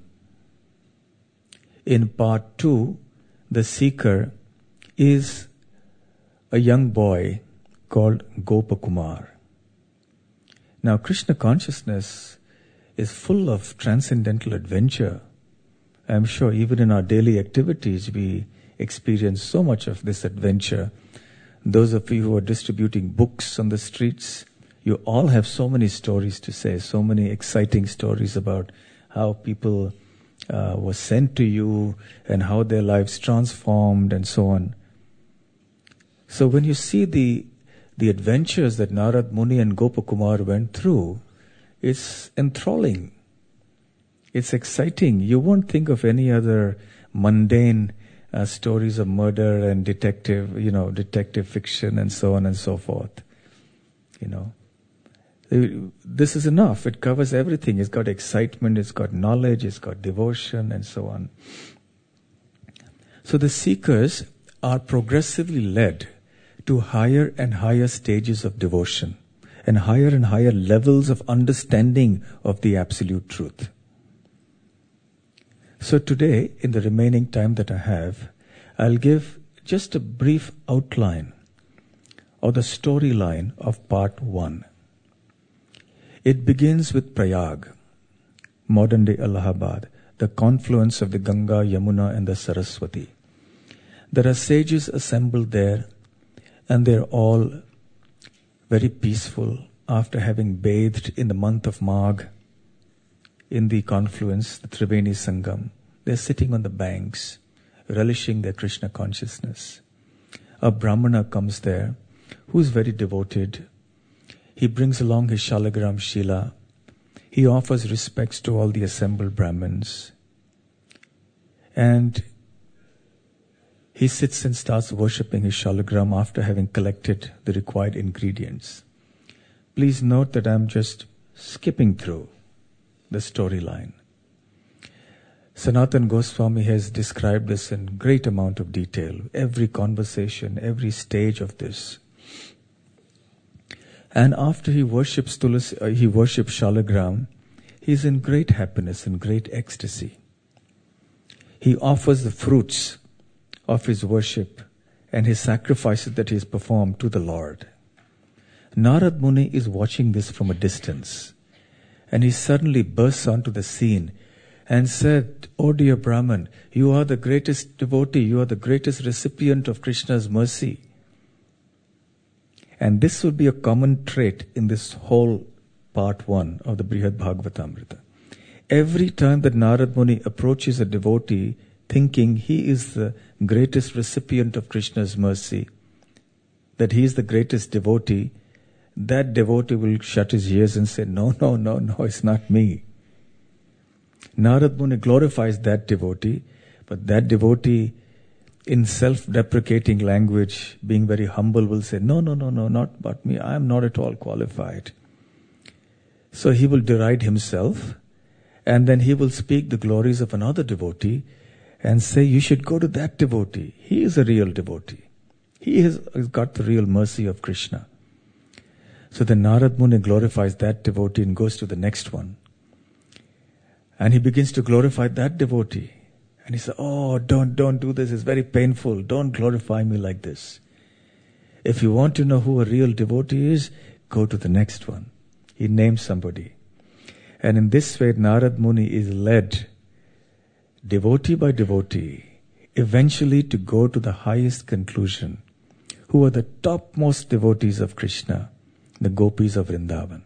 In part two, the seeker is a young boy called Gopakumar. Now, Krishna consciousness is full of transcendental adventure. I'm sure even in our daily activities we experience so much of this adventure. those of you who are distributing books on the streets, you all have so many stories to say, so many exciting stories about how people uh, were sent to you and how their lives transformed and so on. So when you see the the adventures that Narad Muni and Gopakumar went through, it's enthralling. It's exciting. You won't think of any other mundane uh, stories of murder and detective, you know, detective fiction and so on and so forth. You know, this is enough. It covers everything. It's got excitement, it's got knowledge, it's got devotion and so on. So the seekers are progressively led to higher and higher stages of devotion and higher and higher levels of understanding of the absolute truth. So today, in the remaining time that I have, I'll give just a brief outline or the storyline of part one. It begins with Prayag, modern-day Allahabad, the confluence of the Ganga, Yamuna and the Saraswati. There are sages assembled there, and they're all very peaceful after having bathed in the month of Magh in the confluence, the Triveni Sangam. They're sitting on the banks, relishing their Krishna consciousness. A Brahmana comes there, who's very devoted. He brings along his Shalagram Shila. He offers respects to all the assembled Brahmins. And he sits and starts worshipping his Shalagram after having collected the required ingredients. Please note that I'm just skipping through the storyline. Sanatan Goswami has described this in great amount of detail, every conversation, every stage of this. And after he worships Tulasi, uh, he worships Shalagram, he's in great happiness and great ecstasy. He offers the fruits of his worship and his sacrifices that he has performed to the Lord. Narad Muni is watching this from a distance, and he suddenly bursts onto the scene and said, "Oh dear Brahman, you are the greatest devotee, you are the greatest recipient of Krishna's mercy." And this would be a common trait in this whole part one of the Brihad Bhagavatamrita. Every time that Narad Muni approaches a devotee thinking he is the greatest recipient of Krishna's mercy, that he is the greatest devotee, that devotee will shut his ears and say, no, no, no, no, it's not me. Narad Muni glorifies that devotee, but that devotee in self-deprecating language, being very humble, will say, no, no, no, no, not but me, I am not at all qualified. So he will deride himself, and then he will speak the glories of another devotee and say, you should go to that devotee. He is a real devotee. He has got the real mercy of Krishna. So then Narad Muni glorifies that devotee and goes to the next one. And he begins to glorify that devotee. And he says, oh, don't, don't do this. It's very painful. Don't glorify me like this. If you want to know who a real devotee is, go to the next one. He names somebody. And in this way, Narad Muni is led devotee by devotee, eventually to go to the highest conclusion, who are the topmost devotees of Krishna, the gopis of Vrindavan.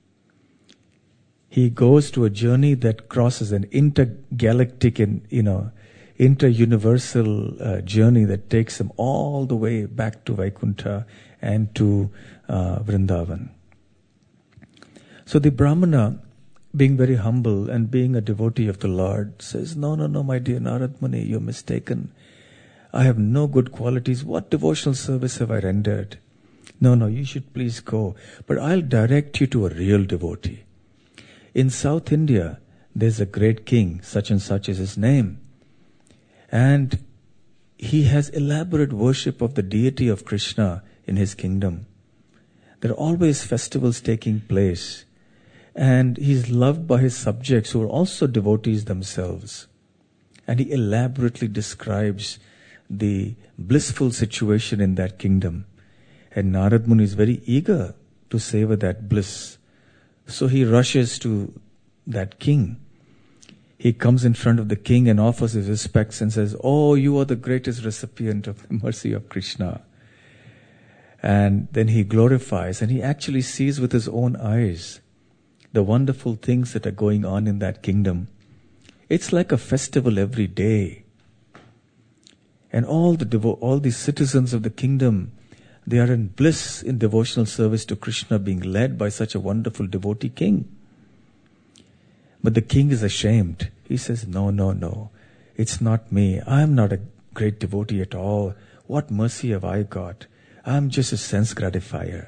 He goes to a journey that crosses an intergalactic and, you know, inter-universal uh, journey that takes him all the way back to Vaikuntha and to uh, Vrindavan. So the Brahmana, being very humble and being a devotee of the Lord, says, no, no, no, my dear Narad Muni, you're mistaken. I have no good qualities. What devotional service have I rendered? No, no, you should please go. But I'll direct you to a real devotee. In South India, there's a great king, such and such is his name. And he has elaborate worship of the deity of Krishna in his kingdom. There are always festivals taking place. And he's loved by his subjects who are also devotees themselves. And he elaborately describes the blissful situation in that kingdom. And Narad Muni is very eager to savor that bliss. So he rushes to that king. He comes in front of the king and offers his respects and says, oh, you are the greatest recipient of the mercy of Krishna. And then he glorifies, and he actually sees with his own eyes the wonderful things that are going on in that kingdom. It's like a festival every day. And all the devo- all the citizens of the kingdom, they are in bliss in devotional service to Krishna, being led by such a wonderful devotee king. But the king is ashamed. He says, no, no, no. It's not me. I am not a great devotee at all. What mercy have I got? I am just a sense gratifier.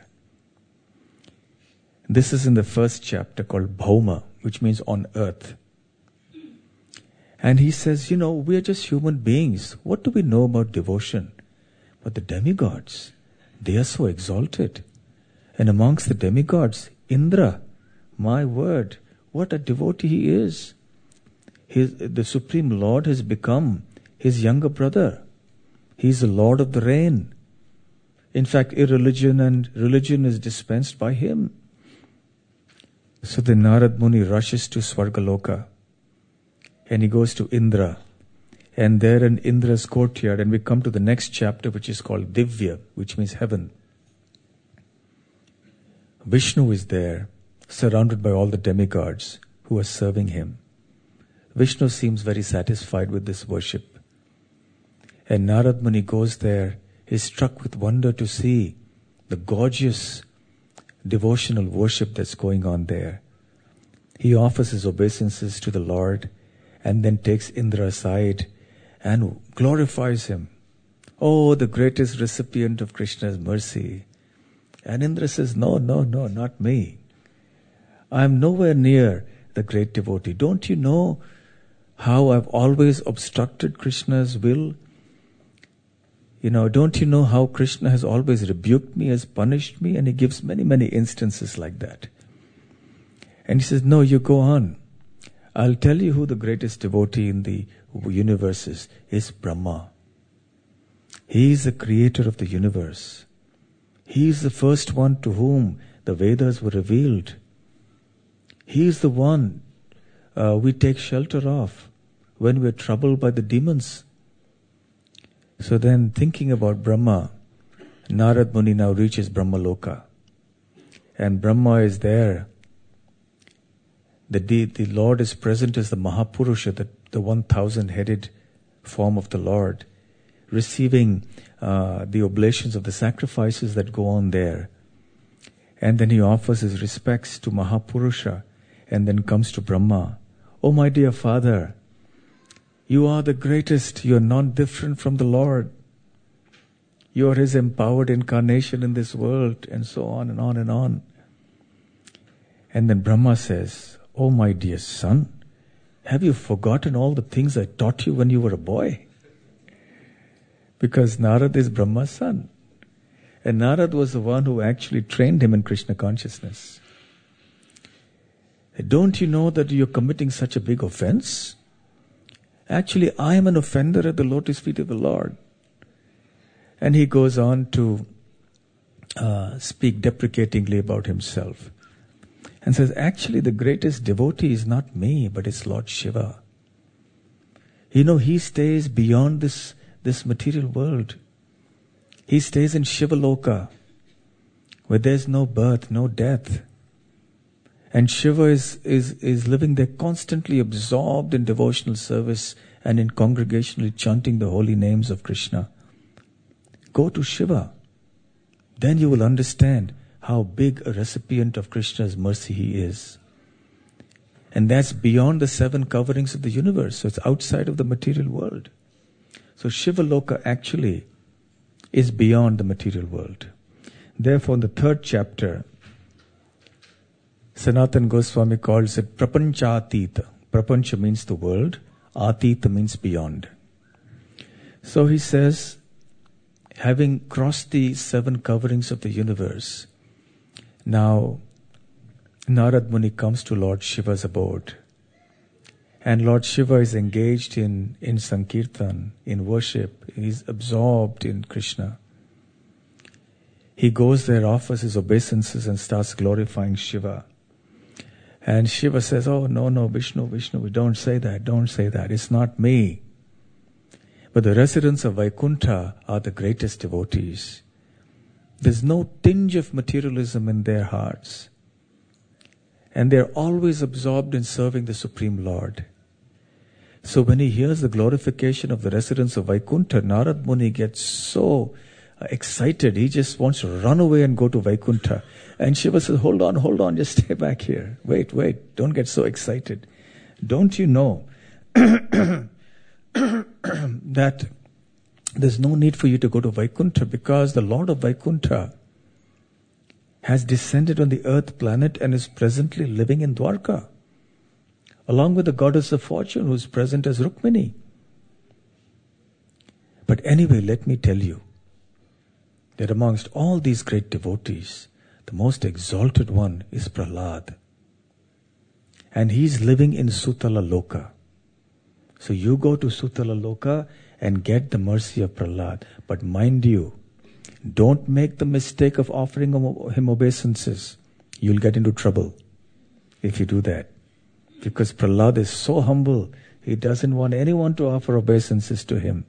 This is in the first chapter called Bhauma, which means on earth. And he says, you know, we are just human beings. What do we know about devotion? But the demigods, they are so exalted. And amongst the demigods, Indra, my word, what a devotee he is. His, the Supreme Lord has become his younger brother. He is the Lord of the rain. In fact, irreligion and religion is dispensed by him. So the Narad Muni rushes to Svargaloka. And he goes to Indra. And there in Indra's courtyard, and we come to the next chapter, which is called Divya, which means heaven. Vishnu is there, surrounded by all the demigods who are serving him. Vishnu seems very satisfied with this worship. And Narad Muni goes there, is struck with wonder to see the gorgeous devotional worship that's going on there. He offers his obeisances to the Lord, and then takes Indra aside and glorifies him. Oh, the greatest recipient of Krishna's mercy. And Indra says, no, no, no, not me. I am nowhere near the great devotee. Don't you know how I've always obstructed Krishna's will? You know, don't you know how Krishna has always rebuked me, has punished me? And he gives many, many instances like that. And he says, no, you go on. I'll tell you who the greatest devotee in the universe is. Is Brahma. He is the creator of the universe. He is the first one to whom the Vedas were revealed. He is the one uh, we take shelter of when we are troubled by the demons. So then, thinking about Brahma, Narad Muni now reaches Brahmaloka. And Brahma is there. The, de- the Lord is present as the Mahapurusha, the, the one thousand headed form of the Lord, receiving uh, the oblations of the sacrifices that go on there. And then he offers his respects to Mahapurusha, and then comes to Brahma. Oh, my dear Father, you are the greatest. You are not different from the Lord. You are his empowered incarnation in this world, and so on and on and on. And then Brahma says, oh, my dear son, have you forgotten all the things I taught you when you were a boy? Because Narad is Brahma's son. And Narad was the one who actually trained him in Krishna consciousness. Don't you know that you're committing such a big offense? Actually, I am an offender at the lotus feet of the Lord. And he goes on to uh, speak deprecatingly about himself. And says, actually the greatest devotee is not me, but it's Lord Shiva. You know, he stays beyond this, this material world. He stays in Shivaloka, where there's no birth, no death. And Shiva is, is, is living there constantly absorbed in devotional service and in congregationally chanting the holy names of Krishna. Go to Shiva. Then you will understand how big a recipient of Krishna's mercy he is. And that's beyond the seven coverings of the universe. So it's outside of the material world. So Shivaloka actually is beyond the material world. Therefore, in the third chapter, Sanatana Goswami calls it Prapancha-atita. Prapancha means the world. Atita means beyond. So he says, having crossed the seven coverings of the universe, now Narad Muni comes to Lord Shiva's abode. And Lord Shiva is engaged in, in Sankirtan, in worship. He's absorbed in Krishna. He goes there, offers his obeisances and starts glorifying Shiva. And Shiva says, oh, no, no, Vishnu, Vishnu, we don't say that, don't say that. It's not me. But the residents of Vaikuntha are the greatest devotees. There's no tinge of materialism in their hearts. And they're always absorbed in serving the Supreme Lord. So when he hears the glorification of the residents of Vaikuntha, Narad Muni gets so excited. He just wants to run away and go to Vaikuntha. And Shiva says, hold on, hold on, just stay back here. Wait, wait, don't get so excited. Don't you know that there's no need for you to go to Vaikuntha, because the Lord of Vaikuntha has descended on the earth planet and is presently living in Dwarka, along with the goddess of fortune who is present as Rukmini. But anyway, let me tell you that amongst all these great devotees, the most exalted one is Prahlad. And he's living in Sutala Loka. So you go to Sutala Loka and get the mercy of Prahlad. But mind you, don't make the mistake of offering him obeisances. You'll get into trouble if you do that. Because Prahlad is so humble, he doesn't want anyone to offer obeisances to him.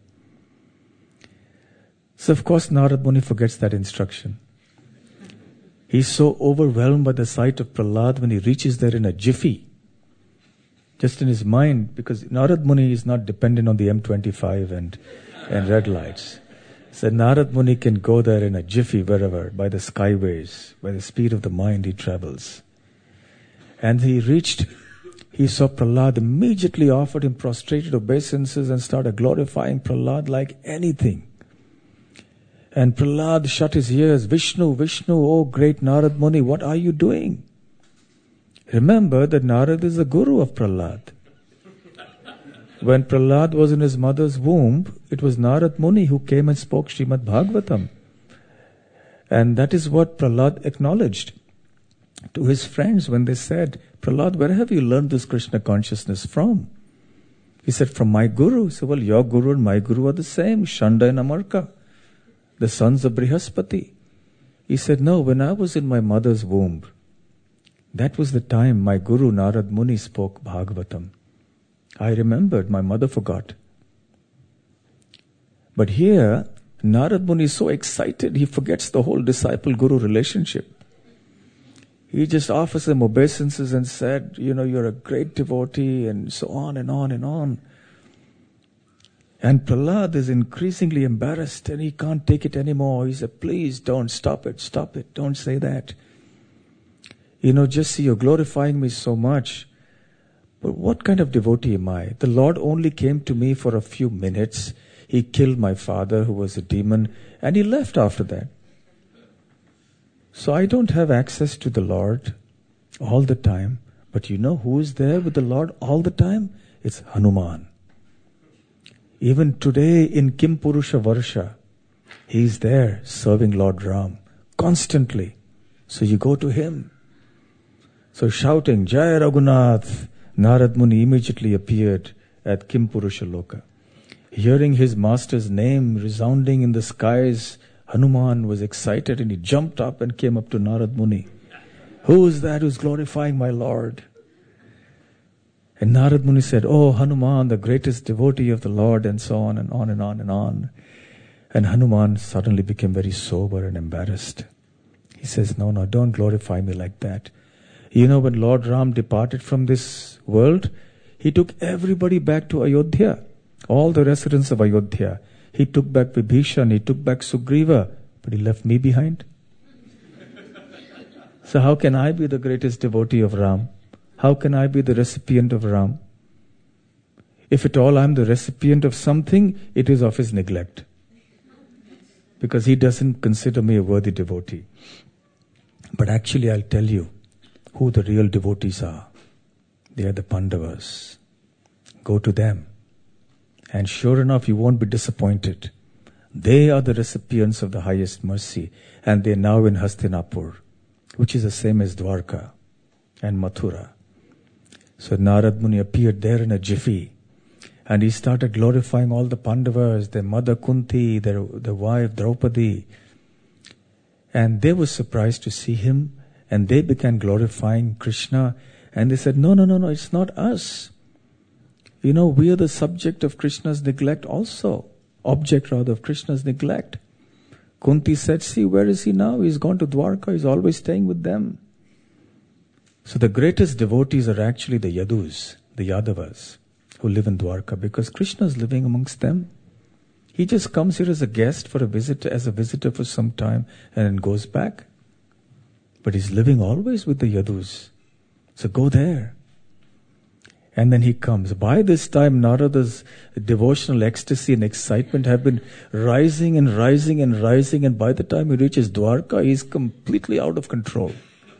So of course Narad Muni forgets that instruction. He's so overwhelmed by the sight of Prahlad when he reaches there in a jiffy. Just in his mind, because Narad Muni is not dependent on the M twenty-five and, and red lights. So Narad Muni can go there in a jiffy wherever, by the skyways, by the speed of the mind he travels. And he reached, he saw Prahlad, immediately offered him prostrated obeisances and started glorifying Prahlad like anything. And Prahlad shut his ears, Vishnu, Vishnu, oh great Narad Muni, what are you doing? Remember that Narad is the guru of Prahlad. When Prahlad was in his mother's womb, it was Narad Muni who came and spoke Srimad Bhagavatam. And that is what Prahlad acknowledged to his friends when they said, Prahlad, where have you learned this Krishna consciousness from? He said, from my guru. He said, well, your guru and my guru are the same, Shanda and Amarka, the sons of Brihaspati. He said, no, when I was in my mother's womb, that was the time my guru Narad Muni spoke Bhagavatam. I remembered, my mother forgot. But here, Narad Muni is so excited, he forgets the whole disciple-guru relationship. He just offers them obeisances and said, you know, you're a great devotee, and so on and on and on. And Prahlad is increasingly embarrassed and he can't take it anymore. He said, please don't, stop it, stop it, don't say that. You know, just see, you're glorifying me so much. But what kind of devotee am I? The Lord only came to me for a few minutes. He killed my father, who was a demon, and he left after that. So I don't have access to the Lord all the time. But you know who is there with the Lord all the time? It's Hanuman. Even today in Kim Purusha Varsha, he is there serving Lord Ram constantly. So you go to him. So shouting, Jai Raghunath, Narad Muni immediately appeared at Kim Purusha Loka. Hearing his master's name resounding in the skies, Hanuman was excited and he jumped up and came up to Narad Muni. Who is that who's glorifying my Lord? And Narad Muni said, oh, Hanuman, the greatest devotee of the Lord, and so on and on and on and on. And Hanuman suddenly became very sober and embarrassed. He says, no, no, don't glorify me like that. You know, when Lord Ram departed from this world, he took everybody back to Ayodhya, all the residents of Ayodhya. He took back Vibhishan, he took back Sugriva, but he left me behind. So how can I be the greatest devotee of Ram? How can I be the recipient of Ram? If at all I'm the recipient of something, it is of his neglect. Because he doesn't consider me a worthy devotee. But actually I'll tell you who the real devotees are. They are the Pandavas. Go to them. And sure enough, you won't be disappointed. They are the recipients of the highest mercy. And they are now in Hastinapur, which is the same as Dwarka and Mathura. So Narad Muni appeared there in a jiffy. And he started glorifying all the Pandavas, their mother Kunti, their, their wife Draupadi. And they were surprised to see him. And they began glorifying Krishna. And they said, no, no, no, no, it's not us. You know, we are the subject of Krishna's neglect also. Object rather of Krishna's neglect. Kunti said, see, where is he now? He's gone to Dwarka. He's always staying with them. So the greatest devotees are actually the Yadus, the Yadavas, who live in Dwarka, because Krishna is living amongst them. He just comes here as a guest for a visit, as a visitor for some time, and then goes back. But he's living always with the Yadus. So go there. And then he comes. By this time, Narada's devotional ecstasy and excitement have been rising and rising and rising. And by the time he reaches Dwarka, he's completely out of control.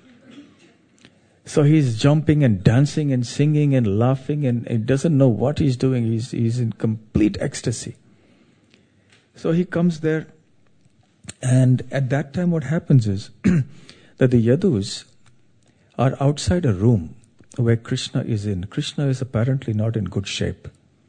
So he's jumping and dancing and singing and laughing, and he doesn't know what he's doing. He's, he's in complete ecstasy. So he comes there, and at that time what happens is that the Yadus are outside a room where Krishna is in. Krishna is apparently not in good shape.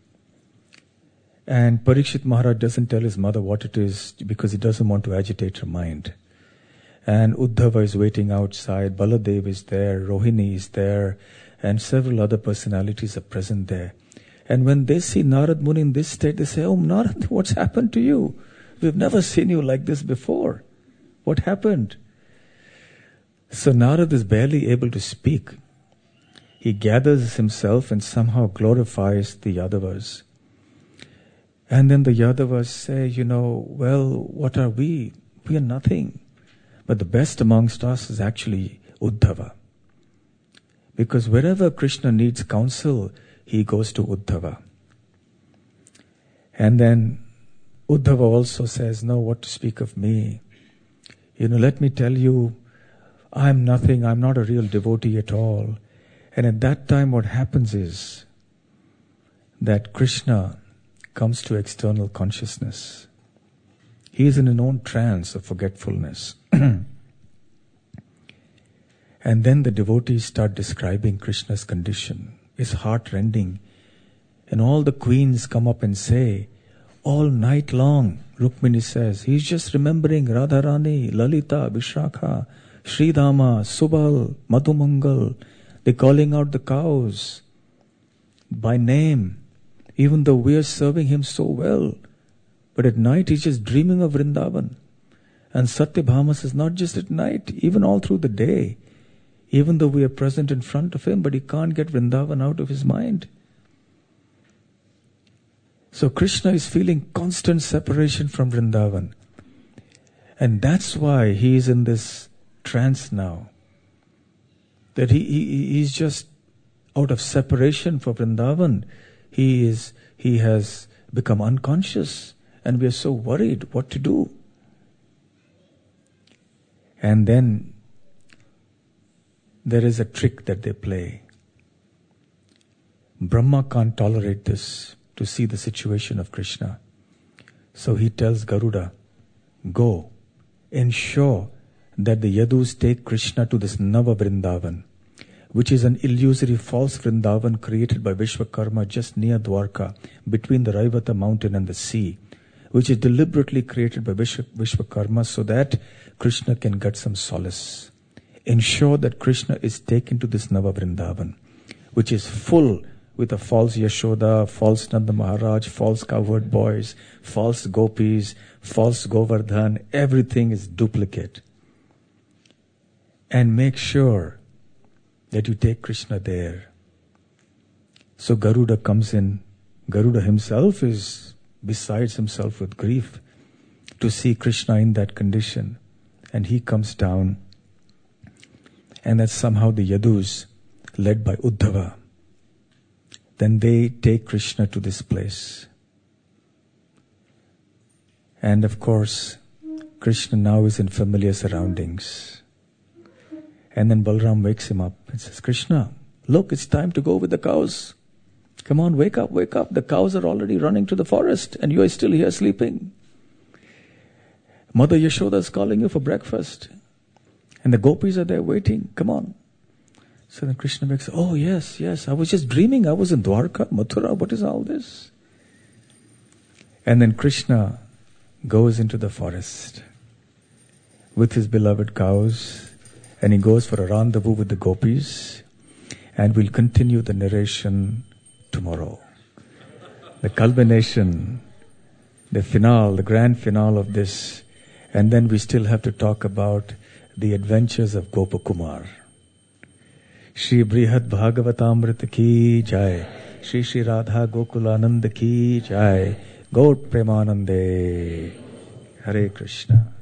And Parikshit Maharaj doesn't tell his mother what it is because he doesn't want to agitate her mind. And Uddhava is waiting outside, Baladev is there, Rohini is there, and several other personalities are present there. And when they see Narad Muni in this state, they say, oh Narad, what's happened to you? We've never seen you like this before. What happened? So Narad is barely able to speak. He gathers himself and somehow glorifies the Yadavas. And then the Yadavas say, you know, well, what are we? We are nothing. But the best amongst us is actually Uddhava. Because wherever Krishna needs counsel, he goes to Uddhava. And then Uddhava also says, no, what to speak of me? You know, let me tell you, I'm nothing, I'm not a real devotee at all. And at that time what happens is that Krishna comes to external consciousness. He is in an own trance of forgetfulness. And then the devotees start describing Krishna's condition. It's heart-rending. And all the queens come up and say, all night long, Rukmini says, he's just remembering Radharani, Lalita, Vishakha, Sridhama, Subal, Madhumangal. They're calling out the cows by name, even though we are serving him so well. But at night he's just dreaming of Vrindavan. And Satyabhama says, not just at night, even all through the day. Even though we are present in front of him, but he can't get Vrindavan out of his mind. So Krishna is feeling constant separation from Vrindavan. And that's why he is in this trance now. That he, he he's just out of separation from Vrindavan. He is he has become unconscious, and we are so worried what to do. And then there is a trick that they play. Brahma can't tolerate this, to see the situation of Krishna. So he tells Garuda, go, ensure that the Yadus take Krishna to this Nava Vrindavan, which is an illusory false Vrindavan created by Vishwakarma just near Dwarka, between the Raivata mountain and the sea, which is deliberately created by Vishwa, Vishwakarma so that Krishna can get some solace. Ensure that Krishna is taken to this Nava Vrindavan, which is full with a false Yashoda, false Nanda Maharaj, false cowherd boys, false gopis, false Govardhan. Everything is duplicate. And make sure that you take Krishna there. So Garuda comes in. Garuda himself is besides himself with grief to see Krishna in that condition. And he comes down. And that somehow the Yadus, led by Uddhava, then they take Krishna to this place. And of course, Krishna now is in familiar surroundings. And then Balram wakes him up and says, Krishna, look, it's time to go with the cows. Come on, wake up, wake up. The cows are already running to the forest and you are still here sleeping. Mother Yashoda is calling you for breakfast. And the gopis are there waiting. Come on. So then Krishna makes, oh yes, yes, I was just dreaming. I was in Dwarka, Mathura. What is all this? And then Krishna goes into the forest with his beloved cows. And he goes for a rendezvous with the gopis. And we'll continue the narration tomorrow. The culmination, the finale, the grand finale of this And then we still have to talk about the adventures of Gopakumar. Shri Brihad Bhagavatamrita ki jai. Shri Shri Radha Gokulanand ki jai. Gaur Premanande. Hare Krishna.